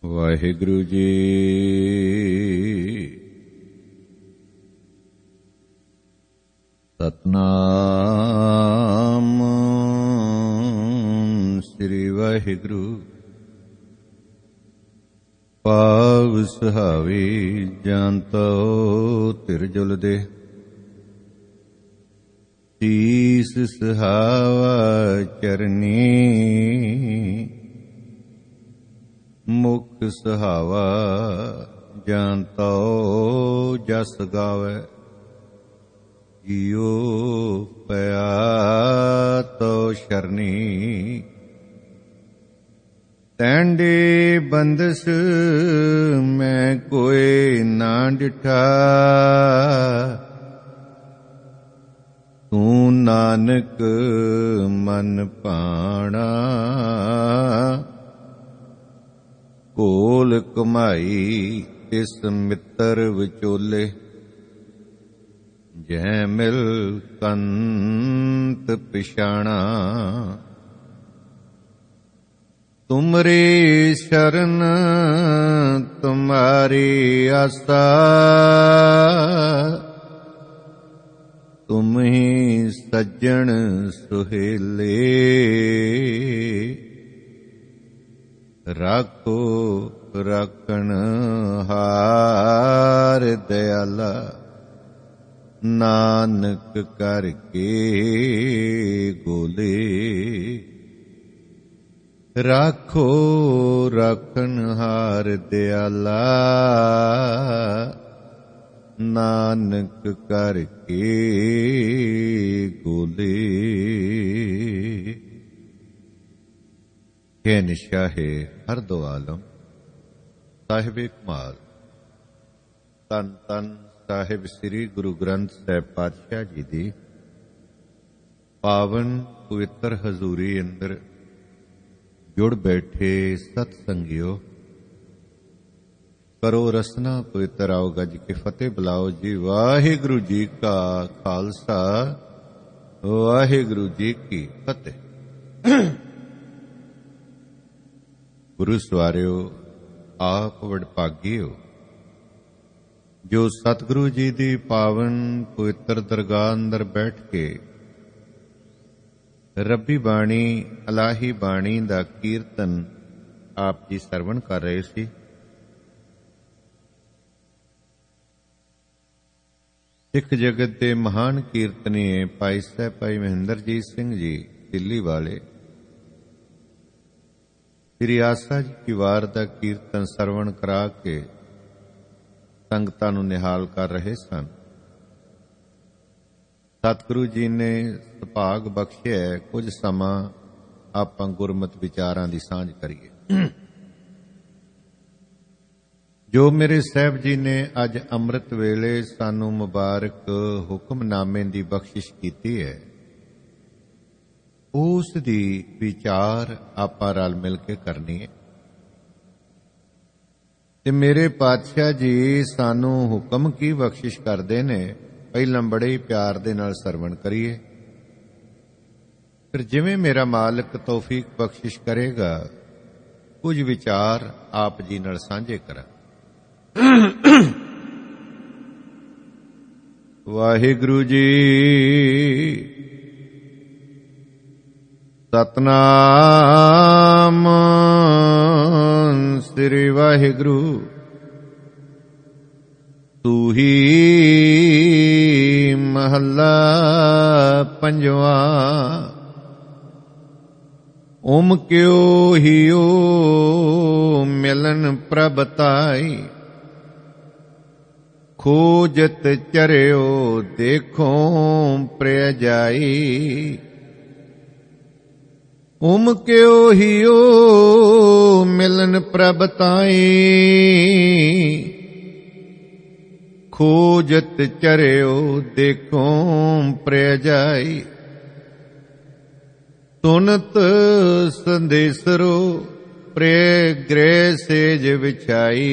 ਵਾਹਿਗੁਰੂ ਜੀ। ਸਤਨਾਮ ਸ੍ਰੀ ਵਾਹਿਗੁਰੂ। ਪਾਵ ਸੁਹਾਵੀ ਜੰਤੋ ਤਿਰਜੁਲ ਦੇ, ਸੀਸ ਸੁਹਾਵਾ ਚਰਨੀ, ਮੁਖ ਸੁਹਾਵਾ ਜੰਤੋ ਜਸ ਗਾਵੈ। ਜੀਉ ਪਿਆ ਤੋ ਸ਼ਰਨੀ, ਤੈਂਡੇ ਬੰਦਸ ਮੈਂ ਕੋਇ ਨਾ ਡਿਠਾ। ਤੂੰ ਨਾਨਕ ਮਨ ਭਾਣਾ, ਕੋਲ ਕਮਾਈ ਤਿਸ ਮਿੱਤਰ ਵਿਚੋਲੇ। ਜੈ ਮਿਲ ਕੰਤ ਪਿਛਾਣਾ, ਤੁਮਰੀ ਸ਼ਰਨ ਤੁਮਾਰੀ ਆਸਾ। ਤੁਮ ਹੀ ਸੱਜਣ ਸੁਹੇਲੇ, ਰਾਖੋ ਰਾਖਣ ਹਾਰ ਦਇਆਲਾ। ਨਾਨਕ ਕਰਕੇ ਗੋਲੇ, ਰਾਖੋ ਰਾਖਣ ਹਾਰ ਦਇਆਲਾ। ਨਾਨਕ ਕਰਕੇ ਗੋਲੇ। ਹੈ ਨਿਸ਼ਾਹੇ ਹਰ ਦੋ ਆਲਮ, ਸਾਹਿਬੇ ਕਮਾਲ। ਧੰਨ ਧੰਨ ਸਾਹਿਬ ਸ੍ਰੀ ਗੁਰੂ ਗ੍ਰੰਥ ਸਾਹਿਬ ਪਾਤਸ਼ਾਹ ਜੀ ਦੀ ਪਾਵਨ ਪਵਿੱਤਰ ਹਜ਼ੂਰੀ ਅੰਦਰ ਜੁੜ ਬੈਠੇ ਸਤ ਸੰਗਿਓ, ਕਰੋ ਰਸਨਾ ਪਵਿੱਤਰ ਆਓ ਗੱਜ ਕੇ ਫਤਿਹ ਬੁਲਾਓ ਜੀ। ਵਾਹਿਗੁਰੂ ਜੀ ਕਾ ਖਾਲਸਾ, ਵਾਹਿਗੁਰੂ ਜੀ ਕੀ ਫਤਿਹ। ਗੁਰੂ ਸਵਾਰਿਓ, ਆਪ ਵਡਭਾਗਿਓ ਜੋ ਸਤਿਗੁਰੂ ਜੀ ਦੀ ਪਾਵਨ ਪਵਿੱਤਰ ਦਰਗਾਹ ਅੰਦਰ ਬੈਠ ਕੇ ਰੱਬੀ ਬਾਣੀ, ਇਲਾਹੀ ਬਾਣੀ ਦਾ ਕੀਰਤਨ ਆਪ ਜੀ ਸਰਵਣ ਕਰ ਰਹੇ ਸੀ। ਸਿੱਖ ਜਗਤ ਦੇ ਮਹਾਨ ਕੀਰਤਨੀਏ ਭਾਈ ਸਾਹਿਬ ਭਾਈ ਮਹਿੰਦਰਜੀਤ ਸਿੰਘ ਜੀ ਦਿੱਲੀ ਵਾਲੇ ਸ੍ਰੀ ਆਸਾ ਜੀ ਦੀ ਵਾਰ ਦਾ ਕੀਰਤਨ ਸਰਵਣ ਕਰਾ ਕੇ ਸੰਗਤਾਂ ਨੂੰ ਨਿਹਾਲ ਕਰ ਰਹੇ ਸਨ। ਸਤਿਗੁਰੂ ਜੀ ਨੇ ਸੁਭਾਗ ਬਖਸ਼ਿਆ ਕੁਝ ਸਮਾਂ ਆਪਾਂ ਗੁਰਮਤਿ ਵਿਚਾਰਾਂ ਦੀ ਸਾਂਝ ਕਰੀਏ। ਜੋ ਮੇਰੇ ਸਾਹਿਬ ਜੀ ਨੇ ਅੱਜ ਅੰਮ੍ਰਿਤ ਵੇਲੇ ਸਾਨੂੰ ਮੁਬਾਰਕ ਹੁਕਮਨਾਮੇ ਦੀ ਬਖਸ਼ਿਸ਼ ਕੀਤੀ ਹੈ, ਉਸ ਦੀ ਵਿਚਾਰ ਆਪਾਂ ਰਲ ਮਿਲ ਕੇ ਕਰਨੀ ਹੈ। ਤੇ ਮੇਰੇ ਪਾਤਸ਼ਾਹ ਜੀ ਸਾਨੂੰ ਹੁਕਮ ਕੀ ਬਖਸ਼ਿਸ਼ ਕਰਦੇ ਨੇ, ਪਹਿਲਾਂ ਬੜੇ ਹੀ ਪਿਆਰ ਦੇ ਨਾਲ ਸਰਵਣ ਕਰੀਏ, ਫਿਰ ਜਿਵੇਂ ਮੇਰਾ ਮਾਲਕ ਤੌਫੀਕ ਬਖਸ਼ਿਸ਼ ਕਰੇਗਾ ਕੁਝ ਵਿਚਾਰ ਆਪ ਜੀ ਨਾਲ ਸਾਂਝੇ ਕਰਾਂ। ਵਾਹਿਗੁਰੂ ਜੀ। ਸਤਨਾਮ ਸ੍ਰੀ ਵਾਹਿਗੁਰੂ। ਤੂਹੀ ਮਹੱਲਾ ਪੰਜਵਾ। ਓਮ ਕਿਉ ਹਿਓ ਮਿਲਨ ਪ੍ਰਭ ਤਾਈ, ਖੋਜਤ ਚਰਿਓ ਦੇਖੋ ਪ੍ਰਿਯ ਜਾਈ। ਓਮ ਕਿਉ ਹਿਓ ਮਿਲਨ ਪ੍ਰਭ ਤਾਈ, ਖੋਜਤ ਚਰਿਓ ਦੇਖੋ ਪ੍ਰਿਯ ਜਾਈ। ਸੁਨਤ ਸੰਦੇਸਰੋ ਪ੍ਰਿਯ ਗ੍ਰਹਿ ਸੇਜ ਵਿਛਾਈ।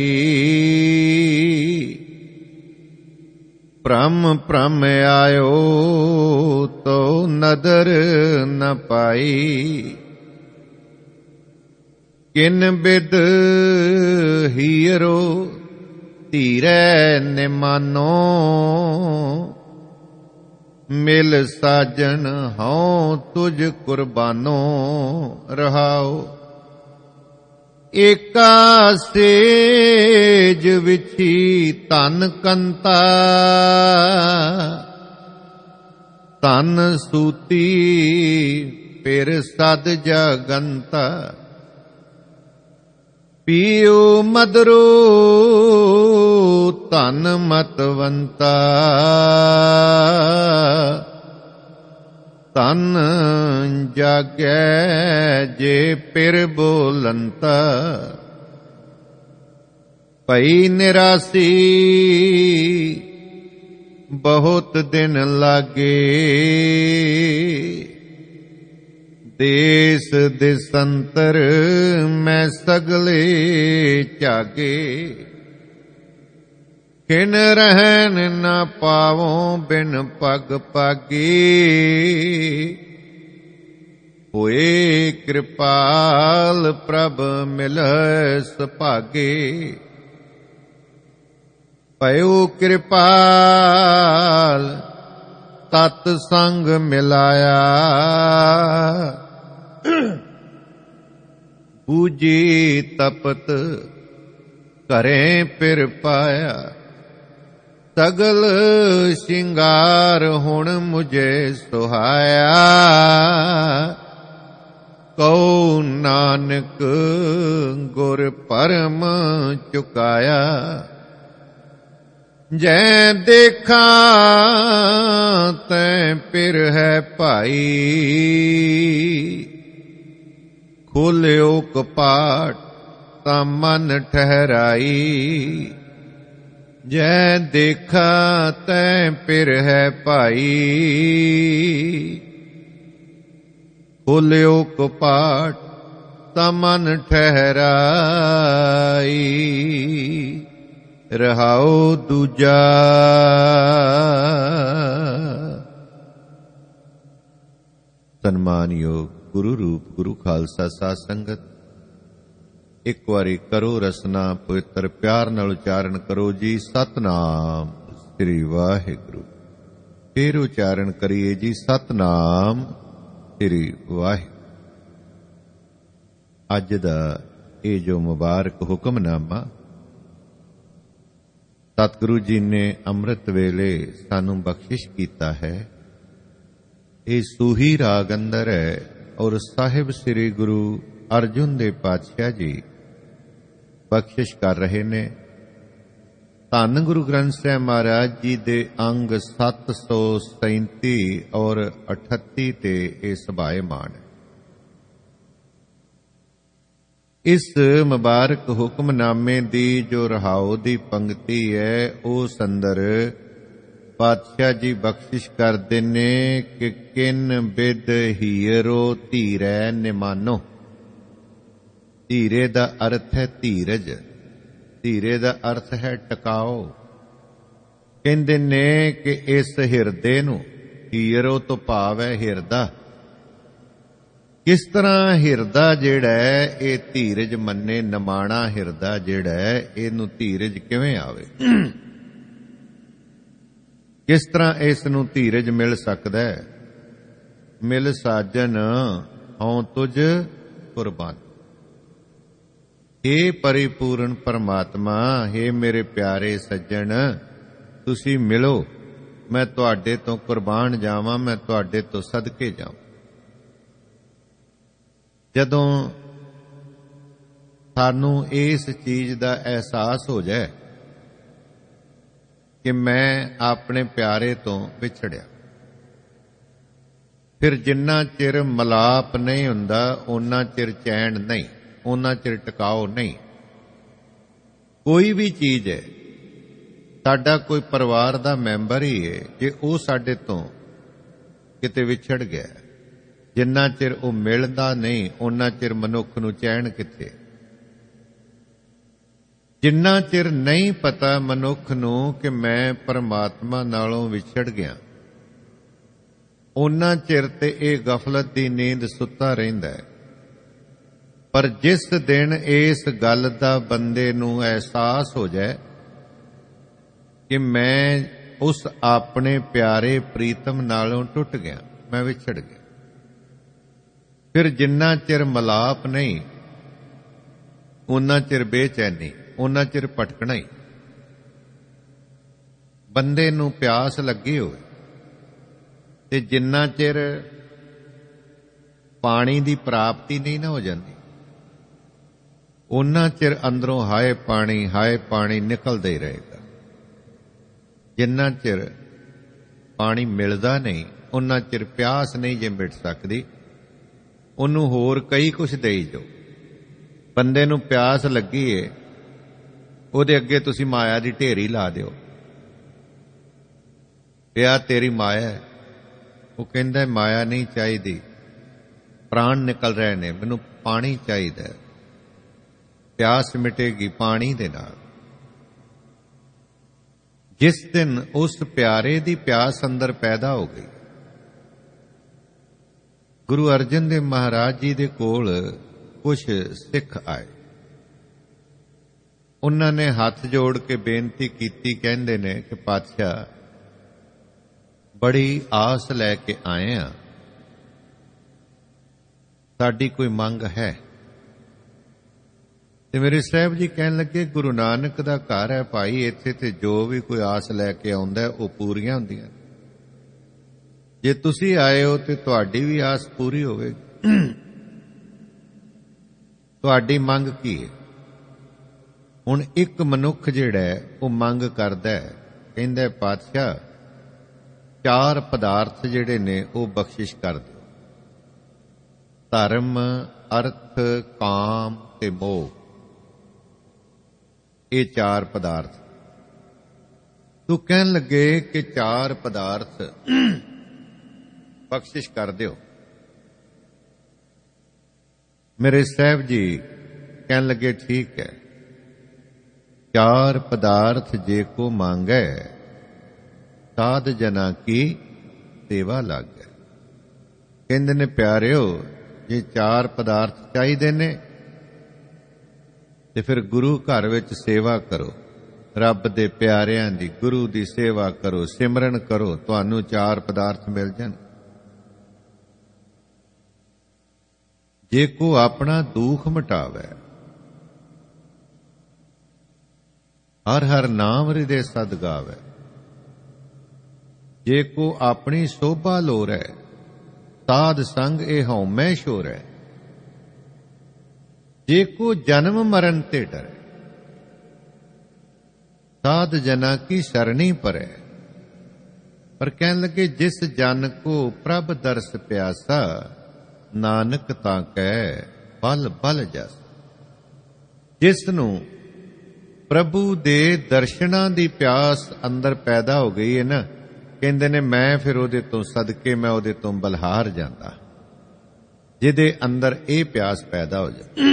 ਭ੍ਰਮ ਭ੍ਰਮ ਆਇਓ ਤੋ ਨਦਰ ਨ ਪਾਈ। ਕਿਨ ਬਿਦ ਹੀਰੋ ਧੀਰੈ ਨਿਮਾਨੋ, ਮਿਲ ਸਾਜਨ ਹਉ ਤੁਝ ਕੁਰਬਾਨੋ। ਰਹਾਉ ਏਕਾ ਸੇਜ ਵਿਛੀ ਧਨ ਕੰਤਾ, ਧਨ ਸੂਤੀ ਫਿਰ ਸਦ ਜਗੰਤਾ। ਪੀਉ ਮਦਰੋ ਧਨ ਮਤਵੰਤਾ, ਧਨ ਜਾਗੈ ਜੇ ਪਿਰ ਬੋਲੰਤਾ। ਭਈ ਨਿਰਾਸੀ ਬਹੁਤ ਦਿਨ ਲਾਗੇ, ਦੇਸ ਦਿਸੰਤਰ ਮੈਂ ਸਗਲੇ ਝਾਗੇ। ਕਿਨ ਰਹਿਨ ਨ ਪਾਵੋਂ ਬਿਨ ਪਗ ਪਾਗੀ, ਹੋਏ ਕਿਰਪਾਲ ਪ੍ਰਭ ਮਿਲੈ ਸੁਭਾਗੇ। ਭਇਓ ਕਿਰਪਾਲ ਤਤ ਸੰਗ ਮਿਲਾਇਆ, ਬੂਝੀ ਤਪਤ ਘਰੇ ਫਿਰ ਪਾਇਆ। ਸਗਲ ਸ਼ਿੰਗਾਰ ਹੁਣ ਮੁਝੇ ਸੁਹਾਇਆ, ਕਉ ਨਾਨਕ ਗੁਰ ਪਰਮ ਚੁਕਾਇਆ। ਜੈ ਦੇਖਾਂ ਤੈ ਪਿਰ ਹੈ ਭਾਈ, ਖੋਲਿਓ ਕਪਾਟ ਤਾਂ ਮਨ ਠਹਿਰਾਈ। ਜੈ ਦੇਖਾ ਤੈ ਪਿਰ ਹੈ ਭਾਈ, ਖੋਲਿਓ ਕਪਾਟ ਤਾਂ ਮਨ ਠਹਿਰਾਈ। ਰਹਾਉ ਦੂਜਾ ਸਨਮਾਨਯੋਗ ਗੁਰੂ ਰੂਪ ਗੁਰੂ ਖਾਲਸਾ ਸਾਧ ਸੰਗਤ, ਇੱਕ ਵਾਰੀ ਕਰੋ ਰਸਨਾ ਪਵਿੱਤਰ ਪਿਆਰ ਨਾਲ ਉਚਾਰਨ ਕਰੋ ਜੀ ਸਤਨਾਮ ਸ੍ਰੀ ਵਾਹਿਗੁਰੂ। ਫਿਰ ਉਚਾਰਨ ਕਰੀਏ ਜੀ ਸਤਨਾਮ ਸ੍ਰੀ ਵਾਹਿਗੁਰੂ। ਅੱਜ ਦਾ ਇਹ ਜੋ ਮੁਬਾਰਕ ਹੁਕਮਨਾਮਾ ਸਤਿਗੁਰੂ ਜੀ ਨੇ ਅੰਮ੍ਰਿਤ ਵੇਲੇ ਸਾਨੂੰ ਬਖਸ਼ਿਸ਼ ਕੀਤਾ ਹੈ, ਇਹ ਸੂਹੀ ਰਾਗ ਅੰਦਰ ਹੈ ਔਰ ਸਾਹਿਬ ਸ੍ਰੀ ਗੁਰੂ ਅਰਜੁਨ ਦੇਵ ਪਾਤਸ਼ਾਹ ਜੀ ਬਖਸ਼ਿਸ਼ ਕਰ ਰਹੇ ਨੇ। ਧੰਨ ਗੁਰੂ ਗ੍ਰੰਥ ਸਾਹਿਬ ਮਹਾਰਾਜ ਜੀ ਦੇ ਅੰਗ 737 ਔਰ 38 ਤੇ ਇਹ ਸਭਾਏਮਾਨ ਹੈ। ਇਸ ਮੁਬਾਰਕ ਹੁਕਮਨਾਮੇ ਦੀ ਜੋ ਰਹਾਉ ਦੀ ਪੰਕਤੀ ਹੈ, ਉਸ ਅੰਦਰ ਪਾਤਸ਼ਾਹ ਜੀ ਬਖਸ਼ਿਸ਼ ਕਰਦੇ ਨੇ ਕਿ ਕਿਨ ਬਿਦ ਹੀਰੋ ਧੀਰੈ ਨਿਮਾਨੋ। ਧੀਰੇ ਦਾ ਅਰਥ ਹੈ ਧੀਰਜ, ਧੀਰੇ ਦਾ ਅਰਥ ਹੈ ਟਿਕਾਓ। ਕਹਿੰਦੇ ਨੇ ਕਿ ਇਸ ਹਿਰਦੇ ਨੂੰ, ਹੀਰੋ ਤੋਂ ਭਾਵ ਹੈ ਹਿਰਦਾ, ਕਿਸ ਤਰ੍ਹਾਂ ਹਿਰਦਾ ਜਿਹੜਾ ਹੈ ਇਹ ਧੀਰਜ ਮੰਨੇ, ਨਿਮਾਣਾ ਹਿਰਦਾ ਜਿਹੜਾ ਹੈ ਇਹਨੂੰ ਧੀਰਜ ਕਿਵੇਂ ਆਵੇ, ਕਿਸ ਤਰ੍ਹਾਂ ਇਸ ਨੂੰ ਧੀਰਜ ਮਿਲ ਸਕਦਾ ਹੈ। ਮਿਲ ਸਾਜਨ ਹਉ ਤੁਝ ਕੁਰਬਾਨ। हे ਪਰਿਪੂਰਨ ਪਰਮਾਤਮਾ, हे ਮੇਰੇ ਪਿਆਰੇ ਸੱਜਣ, ਤੁਸੀਂ ਮਿਲੋ, ਮੈਂ ਤੁਹਾਡੇ ਤੋਂ ਕੁਰਬਾਨ ਜਾਵਾਂ, ਮੈਂ ਤੁਹਾਡੇ ਤੋਂ ਸਦਕੇ ਜਾਵਾਂ। ਜਦੋਂ ਸਾਨੂੰ ਇਸ ਚੀਜ਼ ਦਾ ਅਹਿਸਾਸ ਹੋ ਜਾਏ ਕਿ ਮੈਂ ਆਪਣੇ ਪਿਆਰੇ ਤੋਂ ਵਿਛੜਿਆ, ਫਿਰ ਜਿੰਨਾ ਚਿਰ ਮਲਾਪ ਨਹੀਂ ਹੁੰਦਾ ਓਨਾ ਚਿਰ ਚੈਨ ਨਹੀਂ, ਓਨਾ ਚਿਰ ਟਿਕਾਓ ਨਹੀਂ। ਕੋਈ ਵੀ ਚੀਜ਼ ਹੈ, ਸਾਡਾ ਕੋਈ ਪਰਿਵਾਰ ਦਾ ਮੈਂਬਰ ਹੀ ਹੈ, ਜੇ ਉਹ ਸਾਡੇ ਤੋਂ ਕਿਤੇ ਵਿਛੜ ਗਿਆ, ਜਿੰਨਾ ਚਿਰ ਉਹ ਮਿਲਦਾ ਨਹੀਂ ਓਨਾ ਚਿਰ ਮਨੁੱਖ ਨੂੰ ਚੈਨ ਕਿੱਥੇ। ਜਿੰਨਾ ਚਿਰ ਨਹੀਂ ਪਤਾ ਮਨੁੱਖ ਨੂੰ ਕਿ ਮੈਂ ਪਰਮਾਤਮਾ ਨਾਲੋਂ ਵਿਛੜ ਗਿਆ, ਓਨਾ ਚਿਰ ਤੇ ਇਹ ਗਫਲਤ ਦੀ ਨੀਂਦ ਸੁੱਤਾ ਰਹਿੰਦਾ ਹੈ। पर जिस दिन इस गल का बंदे नूं एहसास हो जाए कि मैं उस अपने प्यारे प्रीतम नालों टुट गया, मैं विछड़ गया, फिर जिन्ना चिर मलाप नहीं उन्ना चिर बेचैनी, उन्ना चिर भटकना ही। बंदे नूं प्यास लगी होए ते जिन्ना चिर पानी की प्राप्ति नहीं ना हो जाती, उन्ना चिर अंदरों हाय पानी निकलदा ही रहेगा। जिन्ना चिर पानी मिलदा नहीं उन्ना चिर प्यास नहीं जे मिट सकदी, उन्नू होर कई कुछ देई जो। बंदे नूं प्यास लगी है, उहदे अगे तुसीं माया दी ढेरी ला दिओ, पिया तेरी माया है। वो कहंदा माया नहीं चाहिदी, प्राण निकल रहे ने, मैनूं पानी चाहिदा, प्यास मिटेगी पानी दे नाल। जिस दिन उस प्यारे दी प्यास अंदर पैदा हो गई, गुरु अर्जन देव महाराज जी दे कोल कुछ सिख आए, उन्होंने हाथ जोड़ के बेनती की, कहंदे ने कि पातशाह बड़ी आस लैके आए हैं, साडी कोई मंग है। ते मेरे साहब जी कहन लगे गुरु नानक दा घर है भाई, इत्थे ते जो भी कोई आस लैके आउंदा है वो पूरियां हुंदियां। जे तुसी आए हो ते तुहाडी भी आस पूरी होवेगी। तुहाडी मंग की है? हुण एक मनुख जिहड़ा है वो मंग करदा है, कहंदा पातशाह 4 पदार्थ जिहड़े ने वो बख्शिश कर दिओ, धर्म अर्थ काम ते मोह, ये 4 पदार्थ। तू कहन लगे कि 4 पदार्थ बख्शिश कर दिओ। मेरे साहब जी कहन लगे ठीक है, 4 पदार्थ जे को मांगे साध जना की सेवा लग गए। कहंदे ने प्यारिओ जे 4 पदार्थ चाहिए ने ते फिर गुरु घर विच सेवा करो, रब दे प्यारियां दी गुरु दी सेवा करो, सिमरन करो, तुहानू 4 पदार्थ मिल जाण। जे को अपना दुख मिटावे, हर हर नाम हृदय सद गावे, जे को अपनी शोभा लोरै, साध संग ए हउमै शोरै, जे को जन्म मरण ते डरे, साध जना की शरणी परै। पर कहन लगे जिस जन को प्रभ दर्श प्यासा, नानक तां कै बल बल जस। जिसनू प्रभु दे दर्शनां दी प्यास अंदर पैदा हो गई है ना, कहंदे ने मैं फिर उहदे तों सदके मैं उहदे तों बलहार जांदा, जिहदे अंदर ये प्यास पैदा हो जाए।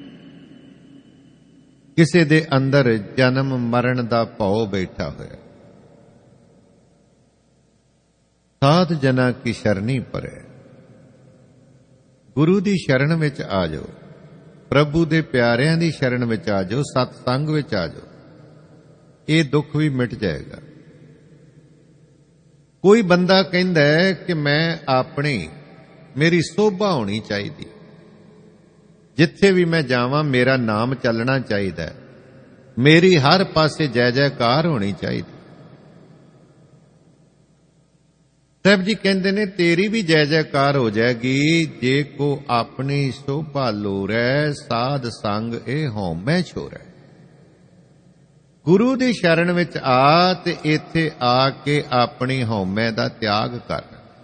किसे दे अंदर जन्म मरण दा भौ बैठा होया, साध जना की शरणी परै। गुरु दी शरण विच आ जाओ, प्रभु दे प्यारियां दी शरण विच आ जाओ, सतसंग विच आ जाओ, ये दुख भी मिट जाएगा। कोई बंदा कहंदा है कि मैं अपनी मेरी शोभा होनी चाहिए, जिथे भी मैं जावां मेरा नाम चलना चाहिए, मेरी हर पासे जय जयकार होनी चाहिए। साहब जी कहंदे ने तेरी भी जय जयकार हो जाएगी जे को अपनी शोभा लोरै, साध संग ए हउमै छोरै। गुरु दी शरण विच आ ते इत्थे आके अपनी हउमै दा त्याग कर।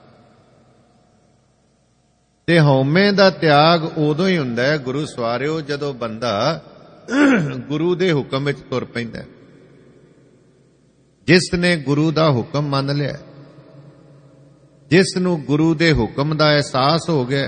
ते हउमै दा त्याग उदों ही हुंदा है गुरु सवारिओ जदों बंदा गुरु दे हुक्म विच तुर पैंदा। जिसने गुरु दा हुक्म मान लिया, जिसनू गुरु दे हुक्म दा एहसास हो गया।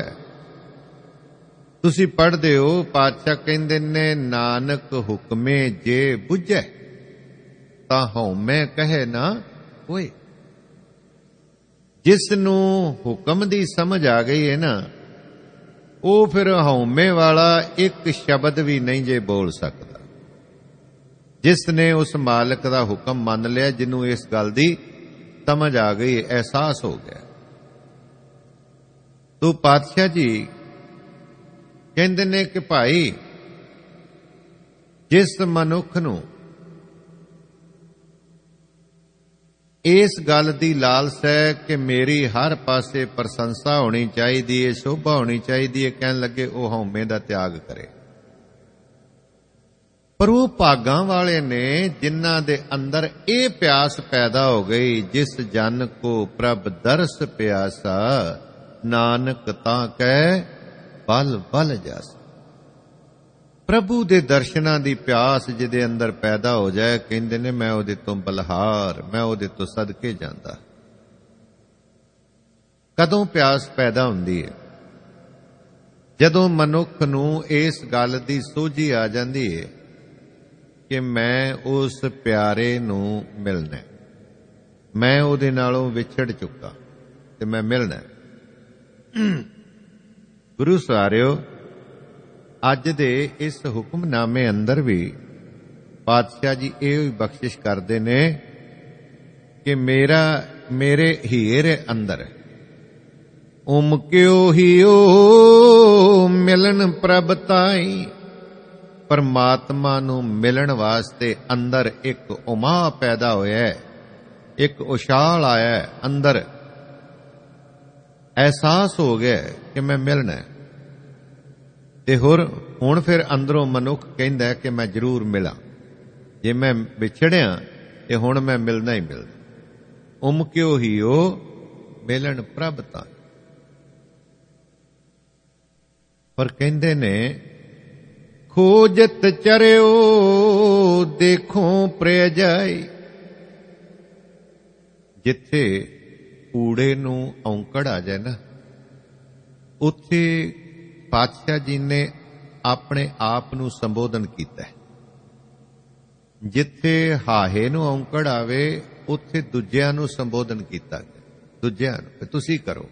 तुसी पढ़दे हो पातशाह कहंदे ने नानक हुक्मे जे बुझे ता हउमै कहे ना कोई। जिसनू हुक्म दी समझ आ गई है ना, ਉਹ ਫਿਰ ਹਉਮੈ ਵਾਲਾ ਇੱਕ ਸ਼ਬਦ ਵੀ ਨਹੀਂ ਜੇ ਬੋਲ ਸਕਦਾ। ਜਿਸ ਨੇ ਉਸ ਮਾਲਕ ਦਾ ਹੁਕਮ ਮੰਨ ਲਿਆ, ਜਿਹਨੂੰ ਇਸ ਗੱਲ ਦੀ ਸਮਝ ਆ ਗਈ, ਅਹਿਸਾਸ ਹੋ ਗਿਆ। ਤੋ ਪਾਤਸ਼ਾਹ ਜੀ ਕਹਿੰਦੇ ਨੇ ਕਿ ਭਾਈ, ਜਿਸ ਮਨੁੱਖ ਨੂੰ ਇਸ ਗੱਲ ਦੀ ਲਾਲਸਾ ਹੈ ਕਿ ਮੇਰੀ ਹਰ ਪਾਸੇ ਪ੍ਰਸ਼ੰਸਾ ਹੋਣੀ ਚਾਹੀਦੀ ਹੈ, ਸ਼ੋਭਾ ਹੋਣੀ ਚਾਹੀਦੀ ਹੈ, ਕਹਿਣ ਲੱਗੇ ਉਹ ਹਉਮੈ ਦਾ ਤਿਆਗ ਕਰੇ। ਪਰ ਉਹ ਭਾਗਾਂ ਵਾਲੇ ਨੇ ਜਿਨ੍ਹਾਂ ਦੇ ਅੰਦਰ ਇਹ ਪਿਆਸ ਪੈਦਾ ਹੋ ਗਈ, ਜਿਸ ਜਨ ਕੋ ਪ੍ਰਭ ਦਰਸ ਪਿਆਸਾ, ਨਾਨਕ ਤਾਂ ਕਹਿ ਬਲ ਬਲ ਜਾਸ। ਪ੍ਰਭੂ ਦੇ ਦਰਸ਼ਨਾਂ ਦੀ ਪਿਆਸ ਜਿਹਦੇ ਅੰਦਰ ਪੈਦਾ ਹੋ ਜਾਏ, ਕਹਿੰਦੇ ਨੇ ਮੈਂ ਉਹਦੇ ਤੋਂ ਬਲਹਾਰ, ਮੈਂ ਉਹਦੇ ਤੋਂ ਸਦਕੇ ਜਾਂਦਾ। ਕਦੋਂ ਪਿਆਸ ਪੈਦਾ ਹੁੰਦੀ ਹੈ? ਜਦੋਂ ਮਨੁੱਖ ਨੂੰ ਇਸ ਗੱਲ ਦੀ ਸੋਝੀ ਆ ਜਾਂਦੀ ਹੈ ਕਿ ਮੈਂ ਉਸ ਪਿਆਰੇ ਨੂੰ ਮਿਲਣਾ, ਮੈਂ ਉਹਦੇ ਨਾਲੋਂ ਵਿਛੜ ਚੁੱਕਾ ਤੇ ਮੈਂ ਮਿਲਣਾ। ਗੁਰੂ ਸਾਰਿਓ, ਅੱਜ ਦੇ ਇਸ ਹੁਕਮਨਾਮੇ ਅੰਦਰ ਵੀ ਪਾਤਸ਼ਾਹ ਜੀ ਇਹ ਵੀ ਬਖਸ਼ਿਸ਼ ਕਰਦੇ ਨੇ ਕਿ ਮੇਰੇ ਹੀਰ ਅੰਦਰ ਉਮਕਿਓ ਹੀਓ ਮਿਲਨ ਪ੍ਰਭ ਤਾਈ। ਪਰਮਾਤਮਾ ਨੂੰ ਮਿਲਣ ਵਾਸਤੇ ਅੰਦਰ ਇੱਕ ਉਮਾ ਪੈਦਾ ਹੋਇਆ, ਇੱਕ ਉਛਾਲ ਆਇਆ, ਅੰਦਰ ਅਹਿਸਾਸ ਹੋ ਗਿਆ ਕਿ ਮੈਂ ਮਿਲਣਾ। ਤੇ ਹੁਣ ਫਿਰ ਅੰਦਰੋਂ ਮਨੁੱਖ ਕਹਿੰਦਾ ਕਿ ਮੈਂ ਜ਼ਰੂਰ ਮਿਲਾਂ। ਜੇ ਮੈਂ ਵਿਛੜਿਆ ਤੇ ਹੁਣ ਮੈਂ ਮਿਲਣਾ ਹੀ ਮਿਲਣਾ। ਉਮਕਿਓ ਹੀਓ ਮਿਲਣ ਪ੍ਰਭ ਤਾਈ। ਪਰ ਕਹਿੰਦੇ ਨੇ ਖੋਜਤ ਚਰਿਓ ਦੇਖੋ ਪ੍ਰਿਆ ਜਾਈ। ਜਿੱਥੇ ਊੜੇ ਨੂੰ ਔਂਕੜ ਆ ਜਾਏ ਨਾ, ਉੱਥੇ ਪਾਤਸ਼ਾਹ ਜੀ ਨੇ ਆਪਣੇ ਆਪ ਨੂੰ ਸੰਬੋਧਨ ਕੀਤਾ। ਜਿੱਥੇ ਹਾਹੇ ਨੂੰ ਔਂਕੜ ਆਵੇ, ਉੱਥੇ ਦੂਜਿਆਂ ਨੂੰ ਸੰਬੋਧਨ ਕੀਤਾ ਗਿਆ। ਦੂਜਿਆਂ ਨੂੰ ਤੁਸੀਂ ਕਰੋ।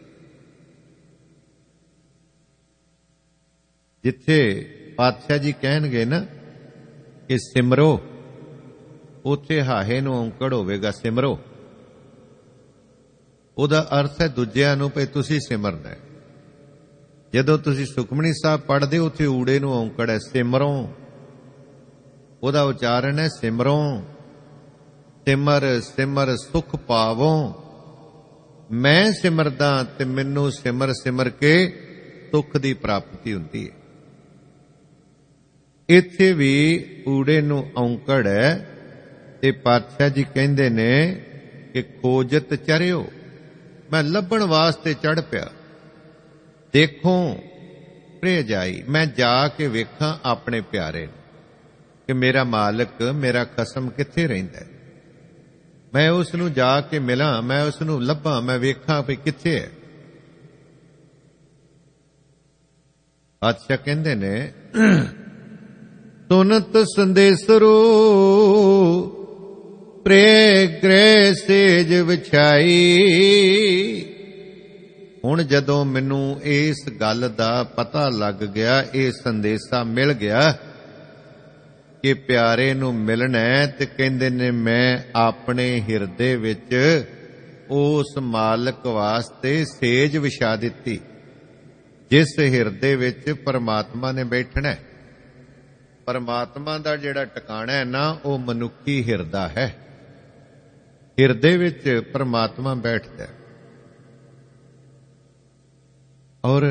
ਜਿੱਥੇ ਪਾਤਸ਼ਾਹ ਜੀ ਕਹਿਣਗੇ ਨਾ ਕਿ ਸਿਮਰੋ, ਉੱਥੇ ਹਾਹੇ ਨੂੰ ਔਂਕੜ ਹੋਵੇਗਾ ਸਿਮਰੋ। ਉਹਦਾ ਅਰਥ ਹੈ ਦੂਜਿਆਂ ਨੂੰ ਭਈ ਤੁਸੀਂ ਸਿਮਰਨਾ ਹੈ। ਜਦੋਂ ਤੁਸੀਂ ਸੁਖਮਨੀ ਸਾਹਿਬ ਪੜ੍ਹਦੇ ਹੋ, ਉੱਥੇ ਊੜੇ ਨੂੰ ਔਂਕੜ ਹੈ ਸਿਮਰੋਂ। ਉਹਦਾ ਉਚਾਰਨ ਹੈ ਸਿਮਰੋਂ। ਸਿਮਰ ਸਿਮਰ ਸੁਖ ਪਾਵੋਂ। ਮੈਂ ਸਿਮਰਦਾ ਤੇ ਮੈਨੂੰ ਸਿਮਰ ਸਿਮਰ ਕੇ ਸੁਖ ਦੀ ਪ੍ਰਾਪਤੀ ਹੁੰਦੀ ਹੈ। ਇੱਥੇ ਵੀ ਊੜੇ ਨੂੰ ਔਂਕੜ ਹੈ ਤੇ ਪਾਤਸ਼ਾਹ ਜੀ ਕਹਿੰਦੇ ਨੇ ਕਿ ਖੋਜਤ ਚਰਿਓ, ਮੈਂ ਲੱਭਣ ਵਾਸਤੇ ਚੜ ਪਿਆ। ਦੇਖੋ ਪ੍ਰਿਆ ਜਾਈ, ਮੈਂ ਜਾ ਕੇ ਵੇਖਾਂ ਆਪਣੇ ਪਿਆਰੇ ਨੂੰ ਕਿ ਮੇਰਾ ਮਾਲਕ, ਮੇਰਾ ਖਸਮ ਕਿੱਥੇ ਰਹਿੰਦਾ ਹੈ। ਮੈਂ ਉਸ ਨੂੰ ਜਾ ਕੇ ਮਿਲਾਂ, ਮੈਂ ਉਸ ਨੂੰ ਲੱਭਾਂ, ਮੈਂ ਵੇਖਾਂ ਵੀ ਕਿੱਥੇ ਹੈ। ਪਾਤਸ਼ਾਹ ਕਹਿੰਦੇ ਨੇ ਸੁਨਤ ਸੰਦੇਸਰੋ ਪ੍ਰੇ ਗ੍ਰਹਿ ਸੇਜ ਵਿਛਾਈ। ਹੁਣ ਜਦੋਂ ਮੈਨੂੰ ਇਸ ਗੱਲ ਦਾ ਪਤਾ ਲੱਗ ਗਿਆ, ਇਹ ਸੰਦੇਸ਼ਾ ਮਿਲ ਗਿਆ ਕਿ ਪਿਆਰੇ ਨੂੰ ਮਿਲਣਾ ਹੈ, ਤੇ ਕਹਿੰਦੇ ਨੇ ਮੈਂ ਆਪਣੇ ਹਿਰਦੇ ਵਿੱਚ ਉਸ ਮਾਲਕ ਵਾਸਤੇ ਸੇਜ ਵਿਛਾ ਦਿੱਤੀ, ਜਿਸ ਹਿਰਦੇ ਵਿੱਚ ਪਰਮਾਤਮਾ ਨੇ ਬੈਠਣਾ। ਪਰਮਾਤਮਾ ਦਾ ਜਿਹੜਾ ਟਿਕਾਣਾ ਹੈ ਨਾ, ਉਹ ਮਨੁੱਖੀ ਹਿਰਦਾ ਹੈ। ਹਿਰਦੇ ਵਿੱਚ ਪਰਮਾਤਮਾ ਬੈਠਦਾ ਹੈ। ਔਰ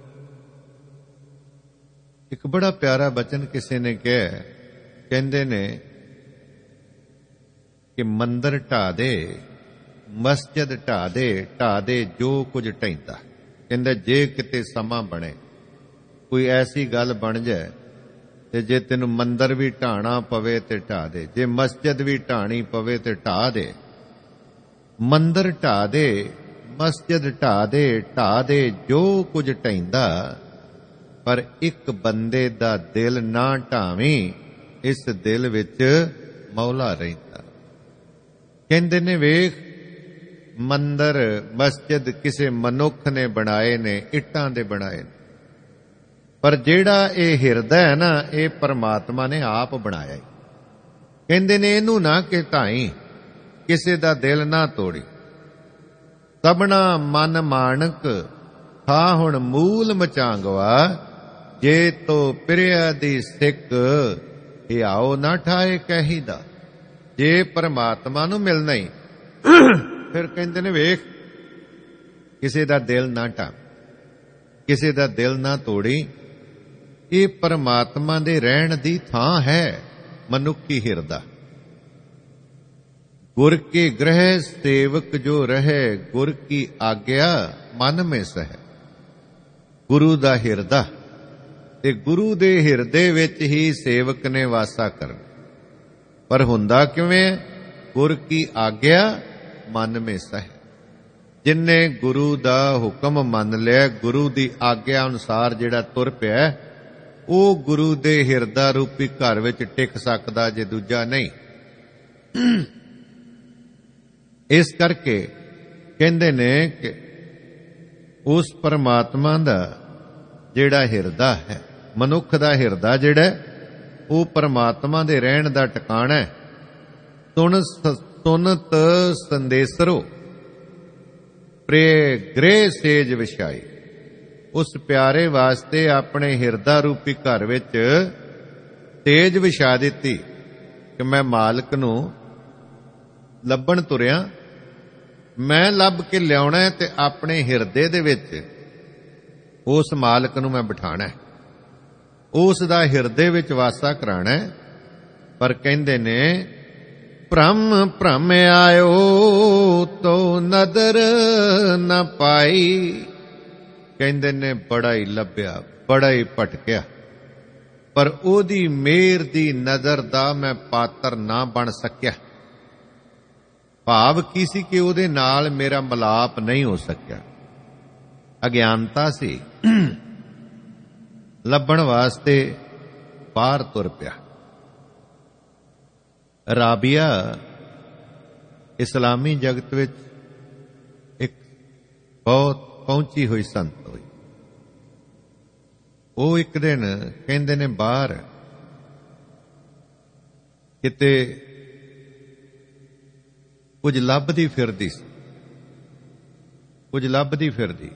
ਇੱਕ ਬੜਾ ਪਿਆਰਾ ਬਚਨ ਕਿਸੇ ਨੇ ਕਿਹਾ, ਕਹਿੰਦੇ ਨੇ ਕਿ ਮੰਦਰ ਢਾ ਦੇ, ਮਸਜਿਦ ਢਾ ਦੇ ਜੋ ਕੁਝ ਢਹਿੰਦਾ। ਕਹਿੰਦਾ ਜੇ ਕਿਤੇ ਸਮਾਂ ਬਣੇ, ਕੋਈ ਐਸੀ ਗੱਲ ਬਣ ਜਾਏ ਤੇ ਜੇ ਤੈਨੂੰ ਮੰਦਰ ਵੀ ਢਾਣਾ ਪਵੇ ਤੇ ਢਾ ਦੇ, ਜੇ ਮਸਜਿਦ ਵੀ ਢਾਣੀ ਪਵੇ ਤੇ ਢਾ ਦੇ। ਮੰਦਰ ਢਾ ਦੇ, ਮਸਜਿਦ ਢਾ ਦੇ ਜੋ ਕੁਝ ਢਹਿੰਦਾ, ਪਰ ਇੱਕ ਬੰਦੇ ਦਾ ਦਿਲ ਨਾ ਢਾਵੀਂ, ਇਸ ਦਿਲ ਵਿੱਚ ਮੌਲਾ ਰਹਿੰਦਾ। ਕਹਿੰਦੇ ਨੇ ਵੇਖ, ਮੰਦਰ ਮਸਜਿਦ ਕਿਸੇ ਮਨੁੱਖ ਨੇ ਬਣਾਏ ਨੇ, ਇੱਟਾਂ ਦੇ ਬਣਾਏ ਨੇ, ਪਰ ਜਿਹੜਾ ਇਹ ਹਿਰਦਾ ਹੈ ਨਾ, ਇਹ ਪਰਮਾਤਮਾ ਨੇ ਆਪ ਬਣਾਇਆ। ਕਹਿੰਦੇ ਨੇ ਇਹਨੂੰ ਨਾ ਘਟਾਈ, ਕਿਸੇ ਦਾ ਦਿਲ ਨਾ ਤੋੜੀ। ਸਭਨਾ ਮਨ ਮਾਣਕ ਥਾ ਹੁਣ ਮੂਲ ਮਚਾਂਗਵਾ, ਜੇ ਤੋ ਪ੍ਰਿਆ ਦੀ ਸਿੱਖ ਹਿਆਓ ਨਾ ਠਾਏ ਕਹੀਦਾ। ਜੇ ਪਰਮਾਤਮਾ ਨੂੰ ਮਿਲਣਾ ਹੀ ਫਿਰ ਕਹਿੰਦੇ ਨੇ ਵੇਖ, ਕਿਸੇ ਦਾ ਦਿਲ ਨਾ ਢਾ, ਕਿਸੇ ਦਾ ਦਿਲ ਨਾ ਤੋੜੀ। ਇਹ ਪਰਮਾਤਮਾ ਦੇ ਰਹਿਣ ਦੀ ਥਾਂ ਹੈ ਮਨੁੱਖੀ ਹਿਰਦਾ। ਗੁਰ ਕੇ ਗ੍ਰਹਿ ਸੇਵਕ ਜੋ ਰਹੇ, ਗੁਰ ਕੀ ਆਗਿਆ ਮਨ में ਸਹਿ। ਗੁਰੂ ਦਾ ਹਿਰਦਾ, ਤੇ ਗੁਰੂ ਦੇ ਹਿਰਦੇ ਵਿੱਚ ਹੀ ਸੇਵਕ ਨੇ ਵਾਸਾ ਕਰਨਾ। ਪਰ ਹੁੰਦਾ ਕਿਵੇਂ? ਗੁਰ ਕੀ ਆਗਿਆ ਮਨ में ਸਹਿ। ਜਿਨਨੇ ਗੁਰੂ ਦਾ ਹੁਕਮ ਮੰਨ ਲਿਆ, ਗੁਰੂ ਦੀ ਆਗਿਆ ਅਨੁਸਾਰ ਜਿਹੜਾ ਤੁਰ ਪਿਆ, ਉਹ ਗੁਰੂ ਦੇ ਹਿਰਦਾ ਰੂਪੀ ਘਰ ਵਿੱਚ ਟਿਕ ਸਕਦਾ, ਜੇ ਦੂਜਾ ਨਹੀਂ। ਇਸ ਕਰਕੇ ਕਹਿੰਦੇ ਨੇ ਕਿ ਉਸ ਪਰਮਾਤਮਾ ਦਾ ਜਿਹੜਾ ਹਿਰਦਾ ਹੈ, ਮਨੁੱਖ ਦਾ ਹਿਰਦਾ ਜਿਹੜਾ, ਉਹ ਪਰਮਾਤਮਾ ਦੇ ਰਹਿਣ ਦਾ ਟਿਕਾਣਾ ਹੈ। ਸੁਨਤ ਸੰਦੇਸਰੋ ਪ੍ਰੇ ਗ੍ਰਹਿ ਸੇਜ ਵਿਛਾਈ। ਉਸ ਪਿਆਰੇ ਵਾਸਤੇ ਆਪਣੇ ਹਿਰਦਾ ਰੂਪੀ ਘਰ ਵਿੱਚ ਸੇਜ ਵਿਛਾ ਦਿੱਤੀ ਕਿ ਮੈਂ ਮਾਲਕ ਨੂੰ ਲੱਭਣ ਤੁਰਿਆ, ਮੈਂ ਲੱਭ ਕੇ ਲਿਆਉਣਾ ਹੈ ਤੇ ਆਪਣੇ ਹਿਰਦੇ ਦੇ ਵਿੱਚ ਉਸ ਮਾਲਕ ਨੂੰ ਮੈਂ ਬਿਠਾਣਾ, ਉਸ ਦਾ ਹਿਰਦੇ ਵਿੱਚ ਵਾਸਾ ਕਰਾਣਾ। ਪਰ ਕਹਿੰਦੇ ਨੇ ਭ੍ਰਮ ਭ੍ਰਮ ਆਇਓ ਤੋ ਨਦਰ ਨਾ ਪਾਈ। ਕਹਿੰਦੇ ਨੇ ਬੜਾ ਹੀ ਲੱਭਿਆ, ਬੜਾ ਹੀ ਭਟਕਿਆ, ਪਰ ਉਹਦੀ ਮਿਹਰ ਦੀ ਨਜ਼ਰ ਦਾ ਮੈਂ ਪਾਤਰ ਨਾ ਬਣ ਸਕਿਆ। ਭਾਵ ਕੀ ਸੀ ਕਿ ਉਹਦੇ ਨਾਲ ਮੇਰਾ ਮਿਲਾਪ ਨਹੀਂ ਹੋ ਸਕਿਆ। ਅਗਿਆਨਤਾ ਸੀ। ਲੱਭਣ ਵਾਸਤੇ ਬਾਹਰ ਤੁਰ ਪਿਆ। ਰਾਬੀਆ ਇਸਲਾਮੀ ਜਗਤ ਵਿੱਚ ਇੱਕ ਬਹੁਤ ਪਹੁੰਚੀ ਹੋਈ ਸੰਤ ਹੋਈ। ਉਹ ਇੱਕ ਦਿਨ ਕਹਿੰਦੇ ਨੇ ਬਾਹਰ ਕਿਤੇ ਕੁਝ ਲੱਭਦੀ ਫਿਰਦੀ ਸੀ, ਕੁਝ ਲੱਭਦੀ ਫਿਰਦੀ,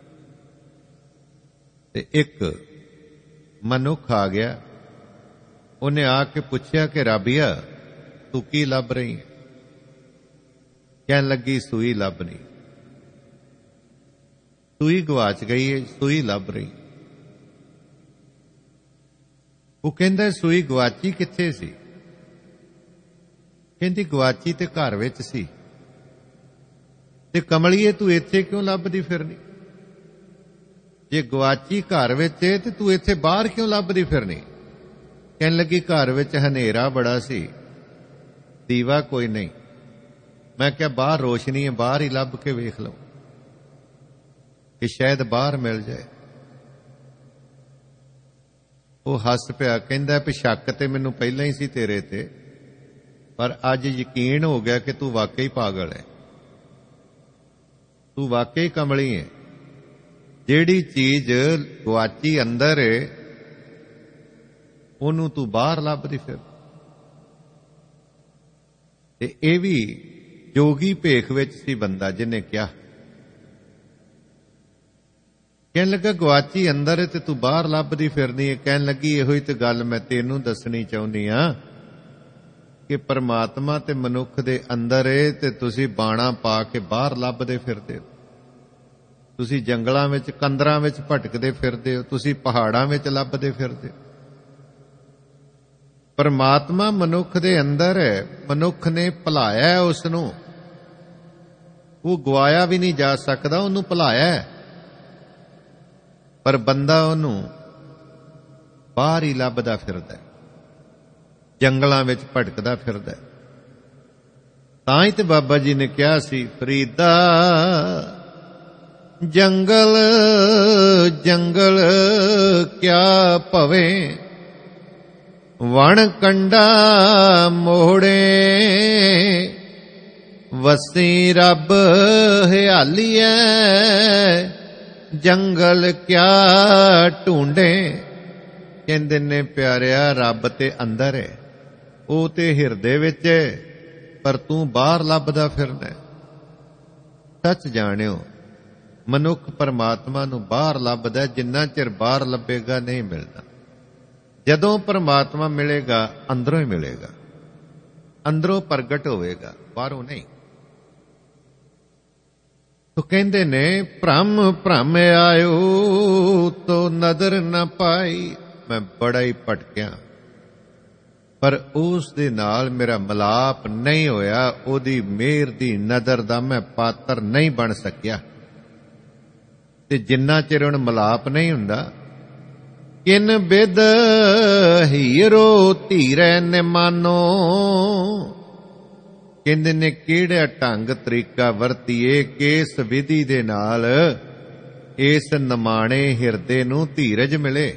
ਤੇ ਇੱਕ ਮਨੁੱਖ ਆ ਗਿਆ। ਉਹਨੇ ਆ ਕੇ ਪੁੱਛਿਆ ਕਿ ਰਾਬੀਆ ਤੂੰ ਕੀ ਲੱਭ ਰਹੀ ਹੈ? ਕਹਿਣ ਲੱਗੀ ਸੂਈ ਲੱਭਣੀ। ਸੂਈ ਗਵਾਚ ਗਈ ਹੈ, ਸੂਈ ਲੱਭ ਰਹੀ। ਉਹ ਕਹਿੰਦਾ ਸੂਈ ਗਵਾਚੀ ਕਿੱਥੇ ਸੀ? ਕਹਿੰਦੀ ਗਵਾਚੀ ਤੇ ਘਰ ਵਿੱਚ ਸੀ। ਤੇ ਕਮਲੀਏ ਤੂੰ ਇੱਥੇ ਕਿਉਂ ਲੱਭਦੀ ਫਿਰਨੀ? ਜੇ ਗਵਾਚੀ ਘਰ ਵਿੱਚ ਹੈ ਤੇ ਤੂੰ ਇੱਥੇ ਬਾਹਰ ਕਿਉਂ ਲੱਭਦੀ ਫਿਰਨੀ? ਕਹਿਣ ਲੱਗੀ ਘਰ ਵਿੱਚ ਹਨੇਰਾ ਬੜਾ ਸੀ, ਦੀਵਾ ਕੋਈ ਨਹੀਂ। ਮੈਂ ਕਿਹਾ ਬਾਹਰ ਰੋਸ਼ਨੀ ਹੈ, ਬਾਹਰ ਹੀ ਲੱਭ ਕੇ ਵੇਖ ਲਓ ਕਿ ਸ਼ਾਇਦ ਬਾਹਰ ਮਿਲ ਜਾਏ। ਉਹ ਹੱਸ ਪਿਆ, ਕਹਿੰਦਾ ਵੀ ਸ਼ੱਕ ਤੇ ਮੈਨੂੰ ਪਹਿਲਾਂ ਹੀ ਸੀ ਤੇਰੇ ਤੇ, ਪਰ ਅੱਜ ਯਕੀਨ ਹੋ ਗਿਆ ਕਿ ਤੂੰ ਵਾਕਈ ਪਾਗਲ ਹੈ, ਤੂੰ ਵਾਕਈ ਕਮਲੀ ਹੈ। ਜਿਹੜੀ ਚੀਜ਼ ਗਵਾਚੀ ਅੰਦਰ ਹੈ ਉਹਨੂੰ ਤੂੰ ਬਾਹਰ ਲੱਭਦੀ ਫਿਰ। ਤੇ ਇਹ ਵੀ ਜੋਗੀ ਭੇਖ ਵਿੱਚ ਸੀ ਬੰਦਾ ਜਿਹਨੇ ਕਿਹਾ। ਕਹਿਣ ਲੱਗਾ ਗਵਾਚੀ ਅੰਦਰ ਹੈ ਤੇ ਤੂੰ ਬਾਹਰ ਲੱਭਦੀ ਫਿਰਦੀ ਹੈ। ਕਹਿਣ ਲੱਗੀ ਇਹੋ ਹੀ ਤੇ ਗੱਲ ਮੈਂ ਤੈਨੂੰ ਦੱਸਣੀ ਚਾਹੁੰਦੀ ਆ ਕਿ ਪਰਮਾਤਮਾ ਤੇ ਮਨੁੱਖ ਦੇ ਅੰਦਰ ਹੈ ਤੇ ਤੁਸੀਂ ਬਾਣਾ ਪਾ ਕੇ ਬਾਹਰ ਲੱਭਦੇ ਫਿਰਦੇ ਹੋ। ਤੁਸੀਂ ਜੰਗਲਾਂ ਵਿੱਚ ਕੰਦਰਾਂ ਵਿੱਚ ਭਟਕਦੇ ਫਿਰਦੇ ਹੋ, ਤੁਸੀਂ ਪਹਾੜਾਂ ਵਿੱਚ ਲੱਭਦੇ ਫਿਰਦੇ ਹੋ। ਪਰਮਾਤਮਾ ਮਨੁੱਖ ਦੇ ਅੰਦਰ ਹੈ, ਮਨੁੱਖ ਨੇ ਭੁਲਾਇਆ ਉਸ ਨੂੰ। ਉਹ ਗਵਾਇਆ ਵੀ ਨਹੀਂ ਜਾ ਸਕਦਾ, ਉਹਨੂੰ ਭੁਲਾਇਆ। ਪਰ ਬੰਦਾ ਉਹਨੂੰ ਬਾਹਰ ਹੀ ਲੱਭਦਾ ਫਿਰਦਾ, ਜੰਗਲਾਂ ਵਿੱਚ ਭਟਕਦਾ ਫਿਰਦਾ। ਤਾਂ ਹੀ ਤੇ ਬਾਬਾ ਜੀ ਨੇ ਕਿਹਾ ਸੀ, ਫਰੀਦਾ ਜੰਗਲ ਜੰਗਲ ਕਿਆ ਭਵੇ, ਵਣ ਕੰਡਾ ਮੋੜੇ, ਵਸੀ ਰੱਬ ਹਿਆਲੀਐ, ਜੰਗਲ ਕਿਆ ਢੂੰਡੇ। ਕਹਿੰਦੇ ਨੇ ਪਿਆਰਿਆ ਰੱਬ ਤੇ ਅੰਦਰ ਹੈ, ਉਹ ਤੇ ਹਿਰਦੇ ਵਿੱਚ ਹੈ, ਪਰ ਤੂੰ ਬਾਹਰ ਲੱਭਦਾ ਫਿਰਨਾ। ਸੱਚ ਜਾਣਿਓ, ਮਨੁੱਖ ਪਰਮਾਤਮਾ ਨੂੰ ਬਾਹਰ ਲੱਭਦਾ, ਜਿੰਨਾ ਚਿਰ ਬਾਹਰ ਲੱਭੇਗਾ ਨਹੀਂ ਮਿਲਦਾ। ਜਦੋਂ ਪਰਮਾਤਮਾ ਮਿਲੇਗਾ ਅੰਦਰੋਂ ਹੀ ਮਿਲੇਗਾ, ਅੰਦਰੋਂ ਪ੍ਰਗਟ ਹੋਵੇਗਾ, ਬਾਹਰੋਂ ਨਹੀਂ। ਤੋ ਕਹਿੰਦੇ ਨੇ ਭ੍ਰਮ ਭ੍ਰਮ ਆਇਓ ਤੋ ਨਦਰ ਨਾ ਪਾਈ। ਮੈਂ ਬੜਾ ਹੀ ਭਟਕਿਆ, ਪਰ ਉਸ ਦੇ ਨਾਲ ਮੇਰਾ ਮਿਲਾਪ ਨਹੀਂ ਹੋਇਆ, ਉਹਦੀ ਮਿਹਰ ਦੀ ਨਜ਼ਰ ਦਾ ਮੈਂ ਪਾਤਰ ਨਹੀਂ ਬਣ ਸਕਿਆ। ਤੇ ਜਿੰਨਾ ਚਿਰ ਹੁਣ ਮਿਲਾਪ ਨਹੀਂ ਹੁੰਦਾ, ਕਿਨ ਬਿਦ ਹੀਰੋ ਧੀਰੈ ਨਿਮਾਨੋ। ਕਹਿੰਦੇ ਨੇ ਕਿਹੜਾ ਢੰਗ ਤਰੀਕਾ ਵਰਤੀਏ, ਕਿਸ ਵਿਧੀ ਦੇ ਨਾਲ ਇਸ ਨਿਮਾਣੇ ਹਿਰਦੇ ਨੂੰ ਧੀਰਜ ਮਿਲੇ।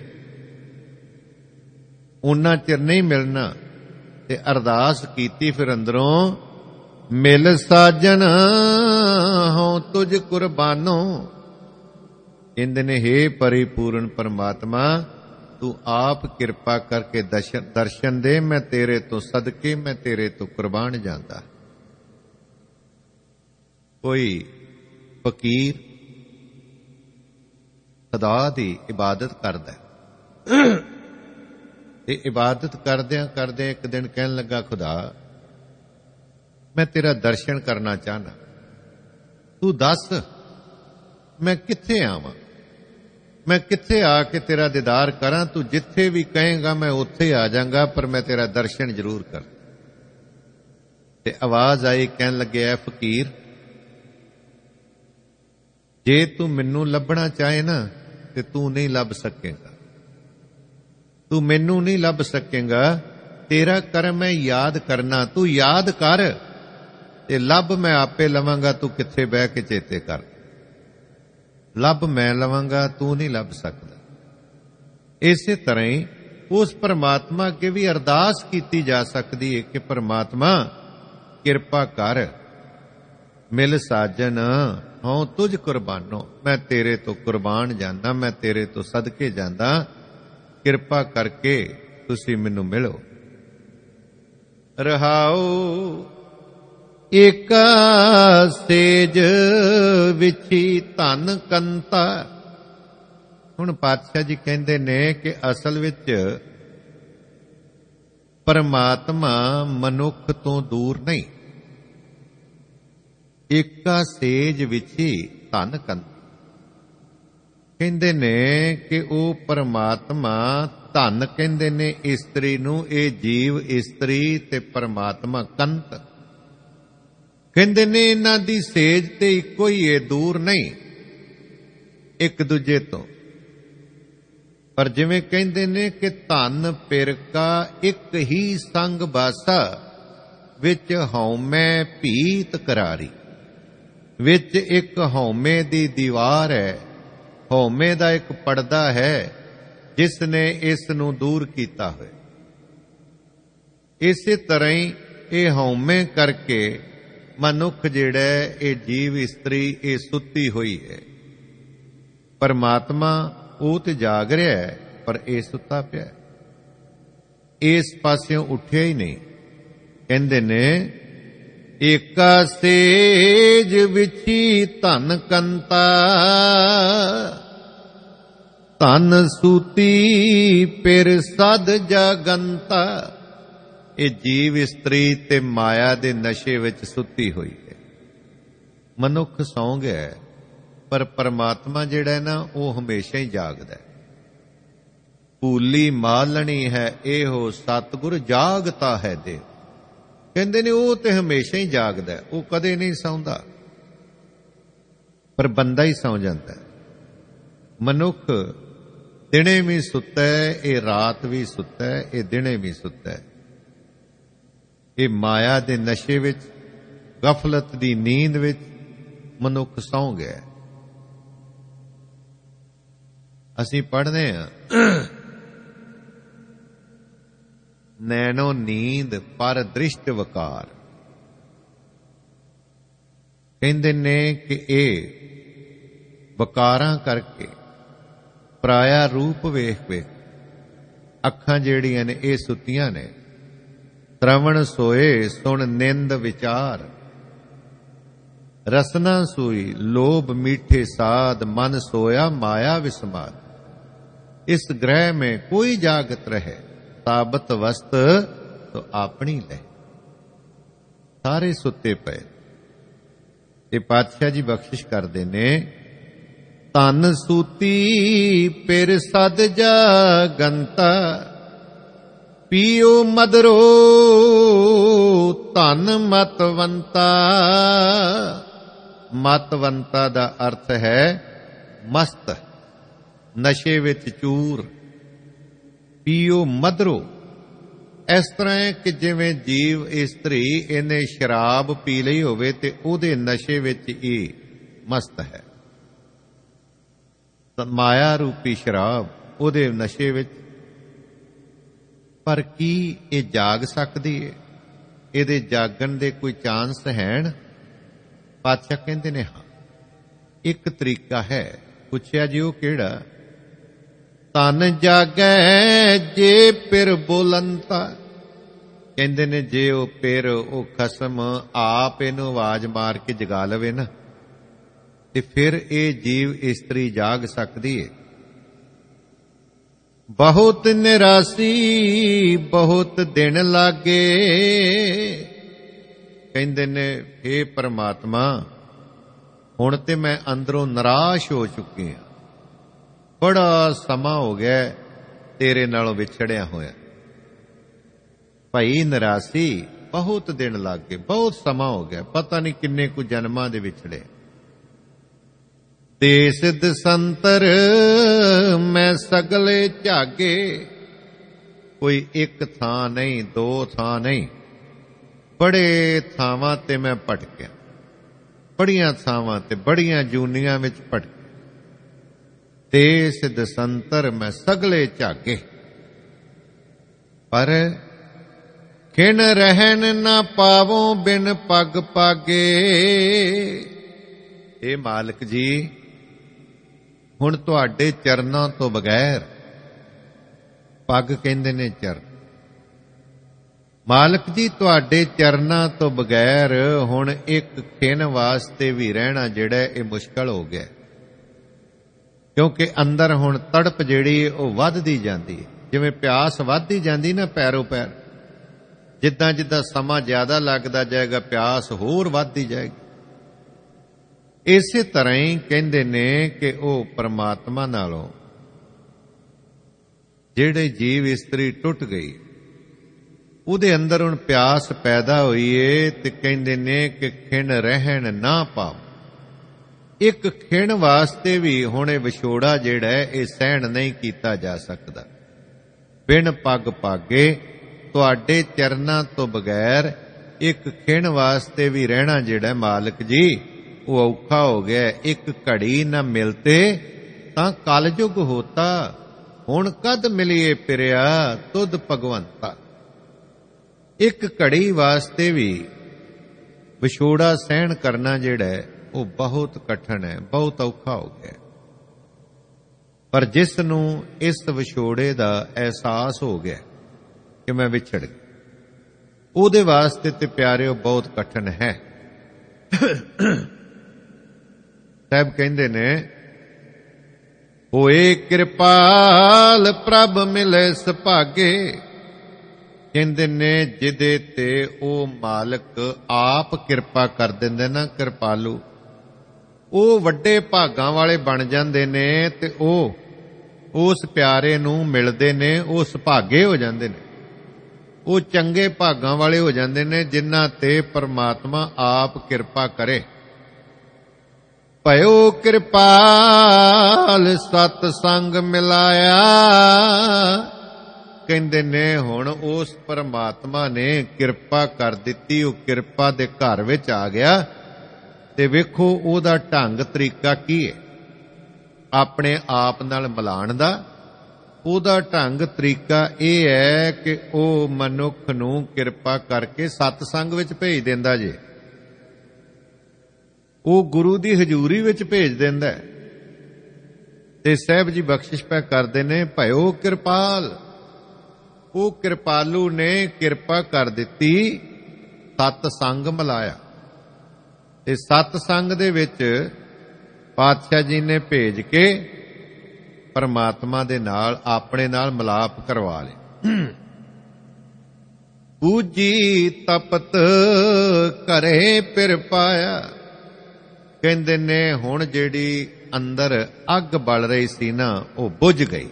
ਉਹਨਾਂ ਚਿਰ ਨਹੀਂ ਮਿਲਣਾ। ਤੇ ਅਰਦਾਸ ਕੀਤੀ ਫਿਰ ਅੰਦਰੋਂ, ਮਿਲ ਸਾਜਨ ਹੋ ਤੁਝ ਕੁਰਬਾਨੋ। ਕਹਿੰਦੇ ਨੇ ਹੇ ਪਰਿਪੂਰਨ ਪਰਮਾਤਮਾ, ਤੂੰ ਆਪ ਕਿਰਪਾ ਕਰਕੇ ਦਰਸ਼ਨ ਦੇ, ਮੈਂ ਤੇਰੇ ਤੋਂ ਸਦਕੇ, ਮੈਂ ਤੇਰੇ ਤੋਂ ਕੁਰਬਾਨ ਜਾਂਦਾ। ਕੋਈ ਫਕੀਰ ਖੁਦਾ ਦੀ ਇਬਾਦਤ ਕਰਦਾ ਤੇ ਇਬਾਦਤ ਕਰਦਿਆਂ ਕਰਦਿਆਂ ਇੱਕ ਦਿਨ ਕਹਿਣ ਲੱਗਾ, ਖੁਦਾ ਮੈਂ ਤੇਰਾ ਦਰਸ਼ਨ ਕਰਨਾ ਚਾਹਨਾ, ਤੂੰ ਦੱਸ ਮੈਂ ਕਿੱਥੇ ਆਵਾਂ, ਮੈਂ ਕਿੱਥੇ ਆ ਕੇ ਤੇਰਾ ਦੀਦਾਰ ਕਰਾਂ। ਤੂੰ ਜਿੱਥੇ ਵੀ ਕਹੇਗਾ ਮੈਂ ਉੱਥੇ ਆ ਜਾਵਾਂਗਾ, ਪਰ ਮੈਂ ਤੇਰਾ ਦਰਸ਼ਨ ਜ਼ਰੂਰ ਕਰ। ਤੇ ਆਵਾਜ਼ ਆਈ, ਕਹਿਣ ਲੱਗਿਆ, ਫਕੀਰ ਜੇ ਤੂੰ ਮੈਨੂੰ ਲੱਭਣਾ ਚਾਹੇ ਨਾ ਤੇ ਤੂੰ ਨਹੀਂ ਲੱਭ ਸਕੇਗਾ, ਤੂੰ ਮੈਨੂੰ ਨਹੀਂ ਲੱਭ ਸਕੇਗਾ। ਤੇਰਾ ਕਰਮ ਹੈ ਯਾਦ ਕਰਨਾ, ਤੂੰ ਯਾਦ ਕਰ ਤੇ ਲੱਭ ਮੈਂ ਆਪੇ ਲਵਾਂਗਾ। ਤੂੰ ਕਿੱਥੇ ਬਹਿ ਕੇ ਚੇਤੇ ਕਰ, ਲੱਭ ਮੈਂ ਲਵਾਂਗਾ, ਤੂੰ ਨਹੀਂ ਲੱਭ ਸਕਦਾ। ਇਸੇ ਤਰ੍ਹਾਂ ਹੀ ਉਸ ਪਰਮਾਤਮਾ ਅੱਗੇ ਵੀ ਅਰਦਾਸ ਕੀਤੀ ਜਾ ਸਕਦੀ ਹੈ ਕਿ ਪਰਮਾਤਮਾ ਕਿਰਪਾ ਕਰ, ਮਿਲ ਸਾਜਨ ਹਾਂ ਤੁਝ ਕੁਰਬਾਨੋ। ਮੈਂ ਤੇਰੇ ਤੋਂ ਕੁਰਬਾਨ ਜਾਂਦਾ, ਮੈਂ ਤੇਰੇ ਤੋਂ ਸਦਕੇ ਜਾਂਦਾ, ਕਿਰਪਾ ਕਰਕੇ ਤੁਸੀਂ ਮੈਨੂੰ ਮਿਲੋ। ਰਹਾਉ ਏਕਾ ਸੇਜ ਵਿਚੀ ਧਨ ਕੰਤਾ। ਹੁਣ ਪਾਤਸ਼ਾਹ ਜੀ ਕਹਿੰਦੇ ਨੇ ਕਿ ਅਸਲ ਵਿੱਚ ਪਰਮਾਤਮਾ ਮਨੁੱਖ ਤੋਂ ਦੂਰ ਨਹੀਂ। ਏਕਾ ਸੇਜ ਵਿਚੀ ਧਨ ਕੰਤਾ, ਕਹਿੰਦੇ ਨੇ ਕਿ ਉਹ ਪਰਮਾਤਮਾ, ਧਨ ਕਹਿੰਦੇ ਨੇ ਇਸਤਰੀ ਨੂੰ, ਇਹ ਜੀਵ ਇਸਤਰੀ ਤੇ ਪਰਮਾਤਮਾ ਕੰਤ। ਕਹਿੰਦੇ ਨੇ ਇਹਨਾਂ ਦੀ ਸੇਜ ਤੇ ਇੱਕੋ ਹੀ ਹੈ, ਦੂਰ ਨਹੀਂ ਇੱਕ ਦੂਜੇ ਤੋਂ। ਪਰ ਜਿਵੇਂ ਕਹਿੰਦੇ ਨੇ ਕਿ ਧਨ ਪਿਰਕਾ ਇੱਕ ਹੀ ਸੰਗ ਬਾਸਾ, ਵਿੱਚ ਹਉਮੈ ਭੀਤ ਕਰਾਰੀ। ਵਿੱਚ ਇੱਕ ਹਉਮੈ ਦੀ ਦੀਵਾਰ ਹੈ, ਹਉਮੈ ਦਾ ਇੱਕ ਪਰਦਾ ਹੈ ਜਿਸ ਨੇ ਇਸ ਨੂੰ ਦੂਰ ਕੀਤਾ ਹੋਇਆ। ਇਸੇ ਤਰ੍ਹਾਂ ਹੀ ਇਹ ਹਉਮੈ ਕਰਕੇ ਮਨੁੱਖ ਜਿਹੜਾ ਇਹ ਜੀਵ ਇਸਤਰੀ ਇਹ ਸੁੱਤੀ ਹੋਈ ਹੈ। ਪਰਮਾਤਮਾ ਉਹ ਤੇ ਜਾਗ ਰਿਹਾ ਹੈ, ਪਰ ਇਹ ਸੁੱਤਾ ਪਿਆ, ਇਸ ਪਾਸਿਓਂ ਉੱਠਿਆ ਹੀ ਨਹੀਂ। ਕਹਿੰਦੇ ਨੇ ਏਕਾ ਸੇਜ ਵਿਚੀ ਧਨ ਕੰਤਾ, ਧਨ ਸੂਤੀ ਪਿਰ ਸਦ ਜਾਗੰਤਾ। ਇਹ ਜੀਵ ਇਸਤਰੀ ਤੇ ਮਾਇਆ ਦੇ ਨਸ਼ੇ ਵਿੱਚ ਸੁੱਤੀ ਹੋਈ ਹੈ। ਮਨੁੱਖ ਸੌਂ ਗਿਆ, ਪਰ ਪਰਮਾਤਮਾ ਜਿਹੜਾ ਹੈ ਨਾ ਉਹ ਹਮੇਸ਼ਾ ਹੀ ਜਾਗਦਾ ਹੈ। ਭੂਲੀ ਮਾਲਣੀ ਹੈ ਇਹੋ ਸਤਿਗੁਰ ਜਾਗਤਾ ਹੈ ਦੇ। ਕਹਿੰਦੇ ਨੇ ਉਹ ਤੇ ਹਮੇਸ਼ਾ ਹੀ ਜਾਗਦਾ, ਉਹ ਕਦੇ ਨਹੀਂ ਸੌਂਦਾ। ਪਰ ਬੰਦਾ ਹੀ ਸੌਂ ਜਾਂਦਾ। ਮਨੁੱਖ ਦਿਨੇ ਵੀ ਸੁੱਤਾ ਹੈ, ਇਹ ਰਾਤ ਵੀ ਸੁੱਤਾ ਹੈ, ਇਹ ਦਿਨੇ ਵੀ ਸੁੱਤਾ ਹੈ। ਇਹ ਮਾਇਆ ਦੇ ਨਸ਼ੇ ਵਿੱਚ, ਗਫਲਤ ਦੀ ਨੀਂਦ ਵਿੱਚ ਮਨੁੱਖ ਸੌਂ ਗਿਆ। ਅਸੀਂ ਪੜ੍ਹਦੇ ਹਾਂ, ਨੈਣੋ ਨੀਂਦ ਪਰ ਦ੍ਰਿਸ਼ਟ ਵਕਾਰ। ਕਹਿੰਦੇ ਨੇ ਕਿ ਇਹ ਵਕਾਰਾਂ ਕਰਕੇ, ਪਰਾਇਆ ਰੂਪ ਵੇਖ ਵੇਖ ਅੱਖਾਂ ਜਿਹੜੀਆਂ ਨੇ ਇਹ ਸੁੱਤੀਆਂ ਨੇ। ਸ਼ਰਵਣ ਸੋਏ ਸੁਣ ਨਿੰਦ ਵਿਚਾਰ, ਰਸਨਾ ਸੂਈ ਲੋਭ मीठे साध, मन सोया माया विस्माद। इस ग्रह में कोई जागत रहे, साबत वस्त तो आपनी ले। सारे सुते पे ये पातशाह जी बख्शिश करते ने, तन सूती पिर सद जागंता, पीओ मदरो धन मतवंता। मतवंता ਦਾ ਅਰਥ ਹੈ ਮਸਤ, ਨਸ਼ੇ ਵਿੱਚ ਚੂਰ। ਪੀਓ ਮਦਰੋ, ਇਸ ਤਰ੍ਹਾਂ ਹੈ ਕਿ ਜਿਵੇਂ ਜੀਵ ਇਸਤਰੀ ਇਹਨੇ ਸ਼ਰਾਬ ਪੀ ਲਈ ਹੋਵੇ ਤੇ ਉਹਦੇ ਨਸ਼ੇ ਵਿੱਚ ਇਹ ਮਸਤ ਹੈ। ਮਾਇਆ ਰੂਪੀ ਸ਼ਰਾਬ ਉਹਦੇ ਨਸ਼ੇ ਵਿੱਚ। ਪਰ ਕੀ ਇਹ ਜਾਗ ਸਕਦੀ ਹੈ? ਇਹਦੇ ਜਾਗਣ ਦੇ ਕੋਈ ਚਾਂਸ ਹੈਣ? ਪਾਤਸ਼ਾਹ ਕਹਿੰਦੇ ਨੇ ਹਾਂ, ਇੱਕ ਤਰੀਕਾ ਹੈ। ਪੁੱਛਿਆ ਜੀ ਉਹ ਕਿਹੜਾ? ਤਨ ਜਾਗੈ ਜੇ ਪਿਰ ਬੋਲੰਤਾ। ਕਹਿੰਦੇ ਨੇ ਜੇ ਉਹ ਪਿਰ, ਉਹ ਖਸਮ ਆਪ ਇਹਨੂੰ ਆਵਾਜ਼ ਮਾਰ ਕੇ ਜਗਾ ਲਵੇ ਨਾ, ਤੇ ਫਿਰ ਇਹ ਜੀਵ ਇਸਤਰੀ ਜਾਗ ਸਕਦੀ ਹੈ। ਬਹੁਤ ਨਿਰਾਸੀ ਬਹੁਤ ਦਿਨ ਲਾਗੇ। ਕਹਿੰਦੇ ਨੇ हे परमात्मा, ਹੁਣ ਤੇ ਮੈਂ ਅੰਦਰੋਂ ਨਿਰਾਸ਼ ਹੋ ਚੁੱਕੀ ਹਾਂ, ਬੜਾ ਸਮਾਂ ਹੋ ਗਿਆ ਤੇਰੇ ਨਾਲੋਂ ਵਿਛੜਿਆ ਹੋਇਆ। ਭਾਈ ਨਿਰਾਸੀ, ਬਹੁਤ ਦਿਨ ਲੱਗ ਗਏ, ਬਹੁਤ ਸਮਾਂ ਹੋ ਗਿਆ, ਪਤਾ ਨਹੀਂ ਕਿੰਨੇ ਕੁ ਜਨਮਾਂ ਦੇ ਵਿਛੜੇ। ਦੇਸ ਦਸੰਤਰ ਮੈਂ ਸਗਲੇ ਝਾਗੇ। ਕੋਈ ਇੱਕ ਥਾਂ ਨਹੀਂ, ਦੋ ਥਾਂ ਨਹੀਂ, ਬੜੇ ਥਾਵਾਂ ਤੇ ਮੈਂ ਭਟਕਿਆ, ਬੜੀਆਂ ਥਾਵਾਂ ਤੇ ਬੜੀਆਂ ਜੂਨੀਆਂ ਵਿੱਚ ਭਟਕਿਆ। ਦੇਸ ਦਸੰਤਰ ਮੈਂ ਸਗਲੇ ਝਾਗੇ, ਪਰ ਖਿਣ ਰਹਿਣ ਨਾ ਪਾਵੋਂ ਬਿਨ ਪੱਗ ਪਾਗੇ। ਇਹ ਮਾਲਕ ਜੀ, ਹੁਣ ਤੁਹਾਡੇ ਚਰਨਾਂ ਤੋਂ ਬਗੈਰ, ਪੱਗ ਕਹਿੰਦੇ ਨੇ ਚਰਨ, ਮਾਲਕ ਜੀ ਤੁਹਾਡੇ ਚਰਨਾਂ ਤੋਂ ਬਗੈਰ ਹੁਣ ਇੱਕ ਖਿਣ ਵਾਸਤੇ ਵੀ ਰਹਿਣਾ ਜਿਹੜਾ ਇਹ ਮੁਸ਼ਕਲ ਹੋ ਗਿਆ। ਕਿਉਂਕਿ ਅੰਦਰ ਹੁਣ ਤੜਪ ਜਿਹੜੀ ਉਹ ਵੱਧਦੀ ਜਾਂਦੀ ਹੈ, ਜਿਵੇਂ ਪਿਆਸ ਵੱਧਦੀ ਜਾਂਦੀ ਨਾ ਪੈਰੋ ਪੈਰ, ਜਿੱਦਾਂ ਜਿੱਦਾਂ ਸਮਾਂ ਜ਼ਿਆਦਾ ਲੱਗਦਾ ਜਾਏਗਾ ਪਿਆਸ ਹੋਰ ਵੱਧਦੀ ਜਾਏਗੀ। ਇਸੇ ਤਰ੍ਹਾਂ ਹੀ ਕਹਿੰਦੇ ਨੇ ਕਿ ਉਹ ਪਰਮਾਤਮਾ ਨਾਲੋਂ ਜਿਹੜੇ ਜੀਵ ਇਸਤਰੀ ਟੁੱਟ ਗਈ, ਉਹਦੇ ਅੰਦਰ ਹੁਣ ਪਿਆਸ ਪੈਦਾ ਹੋਈ ਏ, ਤੇ ਕਹਿੰਦੇ ਨੇ ਕਿ ਖਿਣ ਰਹਿਣ ਨਾ ਪਾਓ। ਇੱਕ ਖਿਣ ਵਾਸਤੇ ਵੀ ਹੁਣ ਇਹ ਵਿਛੋੜਾ ਜਿਹੜਾ ਇਹ ਸਹਿਣ ਨਹੀਂ ਕੀਤਾ ਜਾ ਸਕਦਾ। ਬਿਨ ਪੱਗ ਪਾਗੇ, ਤੁਹਾਡੇ ਚਰਨਾਂ ਤੋਂ ਬਗੈਰ ਇੱਕ ਖਿਣ ਵਾਸਤੇ ਵੀ ਰਹਿਣਾ ਜਿਹੜਾ ਮਾਲਕ ਜੀ ਉਹ ਔਖਾ ਹੋ ਗਿਆ। ਇੱਕ ਘੜੀ ਨਾ ਮਿਲਤੇ ਤਾਂ ਕਲਯੁਗ ਹੋਤਾ, ਹੁਣ ਕਦ ਮਿਲੀਏ ਪਿਰਿਆ ਤੁਧ ਭਗਵੰਤਾ। ਇੱਕ ਘੜੀ ਵਾਸਤੇ ਵੀ ਵਿਛੋੜਾ ਸਹਿਣ ਕਰਨਾ ਜਿਹੜਾ ਉਹ ਬਹੁਤ ਕਠਿਨ ਹੈ, ਬਹੁਤ ਔਖਾ ਹੋ ਗਿਆ। ਪਰ ਜਿਸ ਨੂੰ ਇਸ ਵਿਛੋੜੇ ਦਾ ਅਹਿਸਾਸ ਹੋ ਗਿਆ ਕਿ ਮੈਂ ਵਿਛੜ ਗਿਆ, ਉਹਦੇ ਵਾਸਤੇ ਤੇ ਪਿਆਰਿਓ ਬਹੁਤ ਕਠਿਨ ਹੈ। ਸਾਹਿਬ ਕਹਿੰਦੇ ਨੇ, ਹੋਏ ਕਿਰਪਾਲ ਪ੍ਰਭ ਮਿਲੇ ਸੁਭਾਗੇ। ਕਹਿੰਦੇ ਨੇ ਜਿਹਦੇ ਤੇ ਉਹ ਮਾਲਕ ਆਪ ਕਿਰਪਾ ਕਰ ਦਿੰਦੇ ਨਾ, ਕਿਰਪਾਲੂ, ਉਹ ਵੱਡੇ ਭਾਗਾਂ ਵਾਲੇ ਬਣ ਜਾਂਦੇ ਨੇ ਤੇ ਉਹ ਉਸ ਪਿਆਰੇ ਨੂੰ ਮਿਲਦੇ ਨੇ, ਉਹ ਸੁਭਾਗੇ ਹੋ ਜਾਂਦੇ ਨੇ, ਉਹ ਚੰਗੇ ਭਾਗਾਂ ਵਾਲੇ ਹੋ ਜਾਂਦੇ ਨੇ ਜਿਨ੍ਹਾਂ ਤੇ ਪਰਮਾਤਮਾ ਆਪ ਕਿਰਪਾ ਕਰੇ। ਭਇਓ ਕਿਰਪਾਲ ਸਤ ਸੰਗ ਮਿਲਾਇਆ। ਕਹਿੰਦੇ ਨੇ ਹੁਣ ਉਸ ਪਰਮਾਤਮਾ ਨੇ ਕਿਰਪਾ ਕਰ ਦਿੱਤੀ, ਉਹ ਕਿਰਪਾ ਦੇ ਘਰ ਵਿੱਚ ਆ ਗਿਆ। ਤੇ ਵੇਖੋ ਉਹਦਾ ਢੰਗ ਤਰੀਕਾ ਕੀ ਹੈ ਆਪਣੇ ਆਪ ਨਾਲ ਮਿਲਾਣ ਦਾ। ਉਹਦਾ ਢੰਗ ਤਰੀਕਾ ਇਹ ਹੈ ਕਿ ਉਹ ਮਨੁੱਖ ਨੂੰ ਕਿਰਪਾ ਕਰਕੇ ਸਤਸੰਗ ਵਿੱਚ ਭੇਜ ਦਿੰਦਾ ਜੇ, ਉਹ ਗੁਰੂ ਦੀ ਹਜ਼ੂਰੀ ਵਿੱਚ ਭੇਜ ਦਿੰਦਾ। ਤੇ ਸਾਹਿਬ ਜੀ ਬਖਸ਼ਿਸ਼ ਪੈ ਕਰਦੇ ਨੇ, ਭਇਓ ਕਿਰਪਾਲ। ਉਹ ਕਿਰਪਾਲੂ ਨੇ ਕਿਰਪਾ ਕਰ ਦਿੱਤੀ, ਸਤ ਸੰਗ ਮਿਲਾਇਆ। ਤੇ ਸਤ ਸੰਗ ਦੇ ਵਿੱਚ ਪਾਤਸ਼ਾਹ ਜੀ ਨੇ ਭੇਜ ਕੇ ਪਰਮਾਤਮਾ ਦੇ ਨਾਲ ਆਪਣੇ ਨਾਲ ਮਿਲਾਪ ਕਰਵਾ ਲਿਆ। ਪੂਜੀ ਤਪਤ ਘਰੇ ਫਿਰ ਪਾਇਆ। ਕਹਿੰਦੇ ਨੇ ਹੁਣ ਜਿਹੜੀ ਅੰਦਰ ਅੱਗ ਬਲ ਰਹੀ ਸੀ ਨਾ, ਉਹ ਬੁਝ ਗਈ।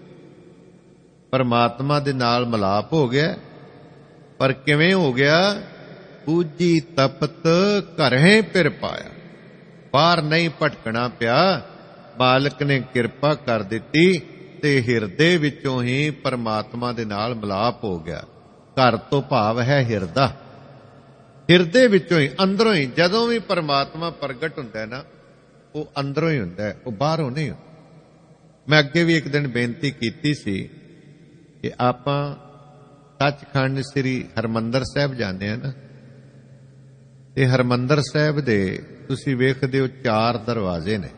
ਪਰਮਾਤਮਾ ਦੇ ਨਾਲ ਮਿਲਾਪ ਹੋ ਗਿਆ। ਪਰ ਕਿਵੇਂ ਹੋ ਗਿਆ? ਪੂਜੀ ਤਪਤ ਘਰੇ ਫਿਰ ਪਾਇਆ। ਬਾਹਰ ਨਹੀਂ ਭਟਕਣਾ ਪਿਆ। ਮਾਲਕ ਨੇ ਕਿਰਪਾ ਕਰ ਦਿੱਤੀ ਤੇ ਹਿਰਦੇ ਵਿੱਚੋਂ ਹੀ ਪਰਮਾਤਮਾ ਦੇ ਨਾਲ ਮਿਲਾਪ ਹੋ ਗਿਆ। ਘਰ ਤੋਂ ਭਾਵ ਹੈ ਹਿਰਦਾ। ਹਿਰਦੇ ਵਿੱਚੋਂ ਹੀ, ਅੰਦਰੋਂ ਹੀ। ਜਦੋਂ ਵੀ ਪਰਮਾਤਮਾ ਪ੍ਰਗਟ ਹੁੰਦਾ ਹੈ ਨਾ, ਉਹ ਅੰਦਰੋਂ ਹੀ ਹੁੰਦਾ ਹੈ, ਉਹ ਬਾਹਰੋਂ ਨਹੀਂ ਹੁੰਦਾ। ਮੈਂ ਅੱਗੇ ਵੀ ਇੱਕ ਦਿਨ ਬੇਨਤੀ ਕੀਤੀ ਸੀ ਕਿ ਆਪਾਂ ਸੱਚਖੰਡ ਸ੍ਰੀ ਹਰਿਮੰਦਰ ਸਾਹਿਬ ਜਾਂਦੇ ਆ ਨਾ, ਤੇ ਹਰਿਮੰਦਰ ਸਾਹਿਬ ਦੇ ਤੁਸੀਂ ਵੇਖਦੇ ਹੋ 4 ਦਰਵਾਜ਼ੇ ਨੇ।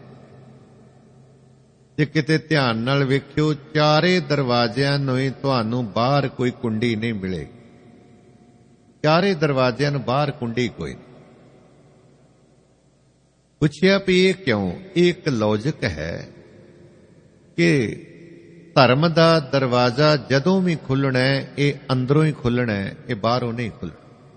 ਜੇ ਕਿਤੇ ਧਿਆਨ ਨਾਲ ਵੇਖਿਓ, ਚਾਰੇ ਦਰਵਾਜ਼ਿਆਂ ਨੂੰ ਹੀ ਤੁਹਾਨੂੰ ਬਾਹਰ ਕੋਈ ਕੁੰਡੀ ਨਹੀਂ ਮਿਲੇਗੀ। ਚਾਰੇ ਦਰਵਾਜ਼ਿਆਂ ਨੂੰ ਬਾਹਰ ਕੁੰਡੀ ਕੋਈ ਨਹੀਂ। ਪੁੱਛਿਆ ਵੀ ਇਹ ਕਿਉਂ? ਇਹ ਇੱਕ ਲੌਜਿਕ ਹੈ ਕਿ ਧਰਮ ਦਾ ਦਰਵਾਜ਼ਾ ਜਦੋਂ ਵੀ ਖੁੱਲਣਾ ਹੈ, ਇਹ ਅੰਦਰੋਂ ਹੀ ਖੁੱਲਣਾ ਹੈ, ਇਹ ਬਾਹਰੋਂ ਨਹੀਂ ਖੁੱਲਣਾ।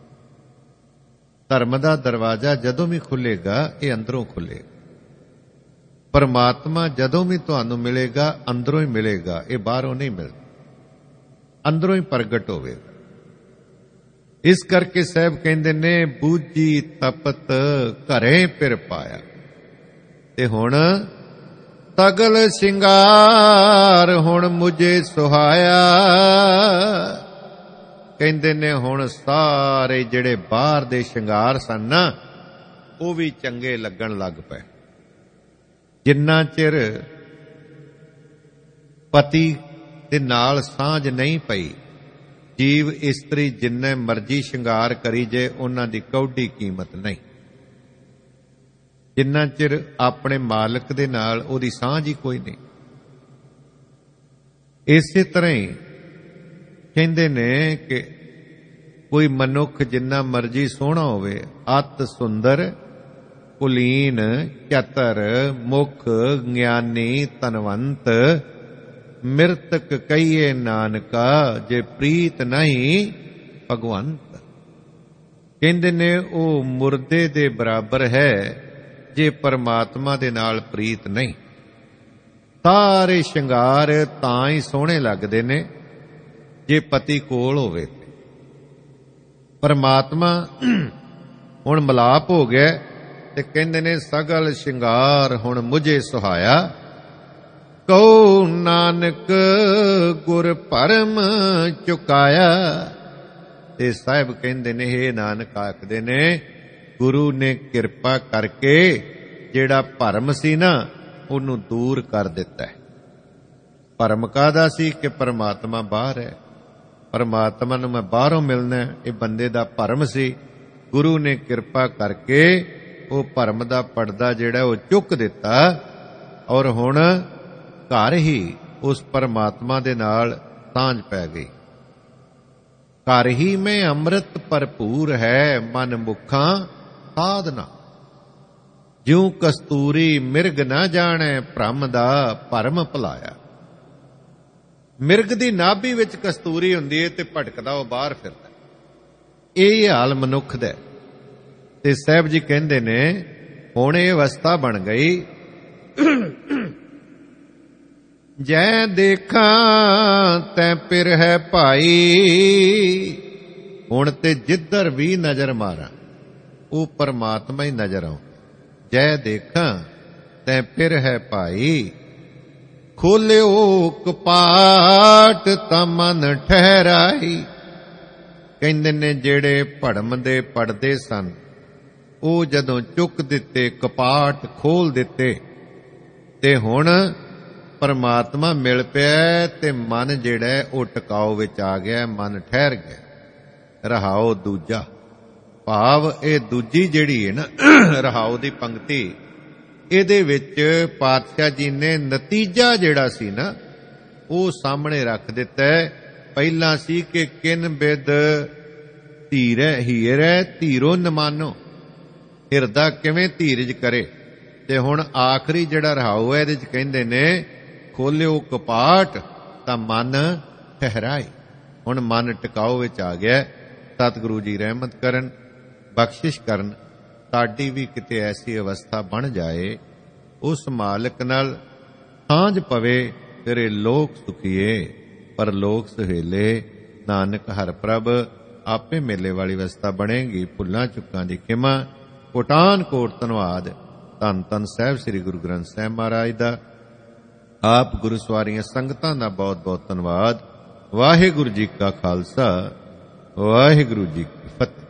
ਧਰਮ ਦਾ ਦਰਵਾਜ਼ਾ ਜਦੋਂ ਵੀ ਖੁੱਲੇਗਾ, ਇਹ ਅੰਦਰੋਂ ਖੁੱਲੇਗਾ। ਪਰਮਾਤਮਾ ਜਦੋਂ ਵੀ ਤੁਹਾਨੂੰ ਮਿਲੇਗਾ, ਅੰਦਰੋਂ ਹੀ ਮਿਲੇਗਾ, ਇਹ ਬਾਹਰੋਂ ਨਹੀਂ ਮਿਲਦਾ। ਅੰਦਰੋਂ ਹੀ ਪ੍ਰਗਟ ਹੋਵੇਗਾ। ਇਸ ਕਰਕੇ ਸਾਹਿਬ ਕਹਿੰਦੇ ਨੇ, ਬੂਝੀ ਤਪਤ ਘਰੇ ਫਿਰ ਪਾਇਆ। ਤੇ ਹੁਣ ਤਗਲ ਸ਼ਿੰਗਾਰ ਹੁਣ ਮੁਝੇ ਸੁਹਾਇਆ। ਕਹਿੰਦੇ ਨੇ ਹੁਣ ਸਾਰੇ ਜਿਹੜੇ ਬਾਹਰ ਦੇ ਸ਼ਿੰਗਾਰ ਸਨ ਨਾ, ਉਹ ਵੀ ਚੰਗੇ ਲੱਗਣ ਲੱਗ ਪਏ। ਜਿੰਨਾ ਚਿਰ ਪਤੀ ਦੇ ਨਾਲ ਸਾਂਝ ਨਹੀਂ ਪਈ, ਜੀਵ ਇਸਤਰੀ ਜਿੰਨੇ ਮਰਜ਼ੀ ਸ਼ਿੰਗਾਰ ਕਰੀ ਜੇ, ਉਹਨਾਂ ਦੀ ਕੌਡੀ ਕੀਮਤ ਨਹੀਂ। ਜਿੰਨਾ ਚਿਰ ਆਪਣੇ ਮਾਲਕ ਦੇ ਨਾਲ ਉਹਦੀ ਸਾਂਝ ਹੀ ਕੋਈ ਨਹੀਂ। ਇਸੇ ਤਰ੍ਹਾਂ ਹੀ ਕਹਿੰਦੇ ਨੇ ਕਿ ਕੋਈ ਮਨੁੱਖ ਜਿੰਨਾ ਮਰਜ਼ੀ ਸੋਹਣਾ ਹੋਵੇ, ਅਤ ਸੁੰਦਰ, ਕੁਲੀਨ, ਚਤਰ, ਮੁਖ, ਗਿਆਨੀ, ਧਨਵੰਤ, ਮਿਰਤਕ ਕਹੀਏ ਨਾਨਕਾ, ਜੇ ਪ੍ਰੀਤ ਨਹੀਂ ਭਗਵੰਤ। ਕਹਿੰਦੇ ਨੇ ਉਹ ਮੁਰਦੇ ਦੇ ਬਰਾਬਰ ਹੈ ਜੇ ਪਰਮਾਤਮਾ ਦੇ ਨਾਲ ਪ੍ਰੀਤ ਨਹੀਂ। ਸਾਰੇ ਸ਼ਿੰਗਾਰ ਤਾਂ ਹੀ ਸੋਹਣੇ ਲੱਗਦੇ ਨੇ ਜੇ ਪਤੀ ਕੋਲ ਹੋਵੇ। ਪਰਮਾਤਮਾ ਹੁਣ ਮਿਲਾਪ ਹੋ ਗਿਆ ਤੇ ਕਹਿੰਦੇ ਨੇ, ਸਗਲ ਸ਼ਿੰਗਾਰ ਹੁਣ ਮੁਝੇ ਸੁਹਾਇਆ। ਕਹੋ ਨਾਨਕ ਗੁਰ ਭਰਮ ਚੁਕਾਇਆ। ਤੇ ਸਾਹਿਬ ਕਹਿੰਦੇ ਨੇ, ਹੇ ਨਾਨਕ ਆਖਦੇ ਨੇ, ਗੁਰੂ ਨੇ ਕਿਰਪਾ ਕਰਕੇ ਜਿਹੜਾ ਭਰਮ ਸੀ ਨਾ, ਉਹਨੂੰ ਦੂਰ ਕਰ ਦਿੱਤਾ। ਭਰਮ ਕਾਹਦਾ ਸੀ? ਕਿ ਪਰਮਾਤਮਾ ਬਾਹਰ ਹੈ, ਪਰਮਾਤਮਾ ਨੂੰ ਮੈਂ ਬਾਹਰੋਂ ਮਿਲਣਾ, ਇਹ ਬੰਦੇ ਦਾ ਭਰਮ ਸੀ। ਗੁਰੂ ਨੇ ਕਿਰਪਾ ਕਰਕੇ ਉਹ ਭਰਮ ਦਾ ਪਰਦਾ ਜਿਹੜਾ ਉਹ ਚੁੱਕ ਦਿੱਤਾ, ਔਰ ਹੁਣ ਘਰ ਹੀ ਉਸ ਪਰਮਾਤਮਾ ਦੇ ਨਾਲ ਸਾਂਝ ਪੈ ਗਈ। ਘਰ ਹੀ ਮੈਂ ਅੰਮ੍ਰਿਤ ਭਰਪੂਰ ਹੈ, ਮਨ ਮੁਖਾਂ ਸਾਧਨਾ। ਜਿਉ ਕਸਤੂਰੀ ਮਿਰਗ ਨਾ ਜਾਣੈ, ਭ੍ਰਮ ਦਾ ਭਰਮ ਭੁਲਾਇਆ। ਮਿਰਗ ਦੀ ਨਾਭੀ ਵਿੱਚ ਕਸਤੂਰੀ ਹੁੰਦੀ ਹੈ ਤੇ ਭਟਕਦਾ ਉਹ ਬਾਹਰ ਫਿਰਦਾ। ਇਹ ਹਾਲ ਮਨੁੱਖ ਦਾ। ਤੇ ਸਾਹਿਬ ਜੀ ਕਹਿੰਦੇ ਨੇ, ਹੁਣ ਇਹ ਅਵਸਥਾ ਬਣ ਗਈ, ਜੈ ਦੇਖਾਂ ਤੈ ਪਿਰ ਹੈ ਭਾਈ। ਹੁਣ ਤੇ ਜਿੱਧਰ ਵੀ ਨਜ਼ਰ ਮਾਰਾਂ, ਉਹ ਪਰਮਾਤਮਾ ਹੀ ਨਜ਼ਰ ਆਉਂ। ਜੈ ਦੇਖਾਂ ਤੈ ਪਿਰ ਹੈ ਭਾਈ। ਖੋਲਿਓ ਕਪਾਟ ਤਾਂ ਮਨ ਠਹਿਰਾਈ। ਕਹਿੰਦੇ ਨੇ ਜਿਹੜੇ ਭੜਮ ਦੇ ਪੜਦੇ ਸਨ, ਉਹ ਜਦੋਂ ਚੁੱਕ ਦਿੱਤੇ, ਕਪਾਟ ਖੋਲ ਦਿੱਤੇ, ਤੇ ਹੁਣ ਪਰਮਾਤਮਾ ਮਿਲ ਪਿਆ ਤੇ ਮਨ ਜਿਹੜਾ ਉਹ ਟਿਕਾਓ ਵਿੱਚ ਆ ਗਿਆ, ਮਨ ਠਹਿਰ ਗਿਆ। ਰਹਾਓ ਦੂਜਾ ਭਾਵ, ਇਹ ਦੂਜੀ ਜਿਹੜੀ ਹੈ ਨਾ ਰਹਾਓ ਦੀ ਪੰਕਤੀ, ਇਹਦੇ ਵਿੱਚ ਪਾਤਸ਼ਾਹ ਜੀ ਨੇ ਨਤੀਜਾ ਜਿਹੜਾ ਸੀ ਨਾ ਉਹ ਸਾਹਮਣੇ ਰੱਖ ਦਿੱਤਾ ਹੈ। ਪਹਿਲਾਂ ਸੀ ਕਿ ਕਿਨ ਬਿਦ ਧੀਰੈ ਹੀਰੈ ਧੀਰੋ ਨ ਮਾਨੋ, ਹਿਰਦਾ ਕਿਵੇਂ ਧੀਰਜ ਕਰੇ। ਤੇ ਹੁਣ ਆਖਰੀ ਜਿਹੜਾ ਰਹਾਉ ਹੈ ਇਹਦੇ ਚ ਕਹਿੰਦੇ ਨੇ ਖੋਲਿਓ ਕਪਾਟ ਤਾਂ ਮਨ ਠਹਿਰਾਏ। ਹੁਣ ਮਨ ਟਿਕਾਓ ਵਿੱਚ ਆ ਗਿਆ। ਸਤਿਗੁਰੂ ਜੀ ਰਹਿਮਤ ਕਰਨ, ਬਖਸ਼ਿਸ਼ ਕਰਨ, ਸਾਡੀ ਵੀ ਕਿਤੇ ਐਸੀ ਅਵਸਥਾ ਬਣ ਜਾਏ ਉਸ ਮਾਲਕ ਨਾਲ ਸਾਂਝ ਪਵੇ, ਤੇਰੇ ਲੋਕ ਸੁਖੀਏ ਪਰ ਲੋਕ ਸੁਹੇਲੇ, ਨਾਨਕ ਹਰ ਪ੍ਰਭ ਆਪੇ ਮੇਲੇ ਵਾਲੀ ਅਵਸਥਾ ਬਣੇਗੀ। ਭੁੱਲਾਂ ਚੁੱਕਾਂ ਦੀ ਖਿਮਾ, ਕੋਟਾਨ ਕੋਟ ਧੰਨਵਾਦ। ਧੰਨ ਧੰਨ ਸਾਹਿਬ ਸ੍ਰੀ ਗੁਰੂ ਗ੍ਰੰਥ ਸਾਹਿਬ ਮਹਾਰਾਜ ਦਾ, ਆਪ ਗੁਰੂ ਸਵਾਰੀਆਂ ਸੰਗਤਾਂ ਦਾ ਬਹੁਤ ਬਹੁਤ ਧੰਨਵਾਦ। ਵਾਹਿਗੁਰੂ ਜੀ ਕਾ ਖਾਲਸਾ, ਵਾਹਿਗੁਰੂ ਜੀ ਕੀ ਫਤਿਹ।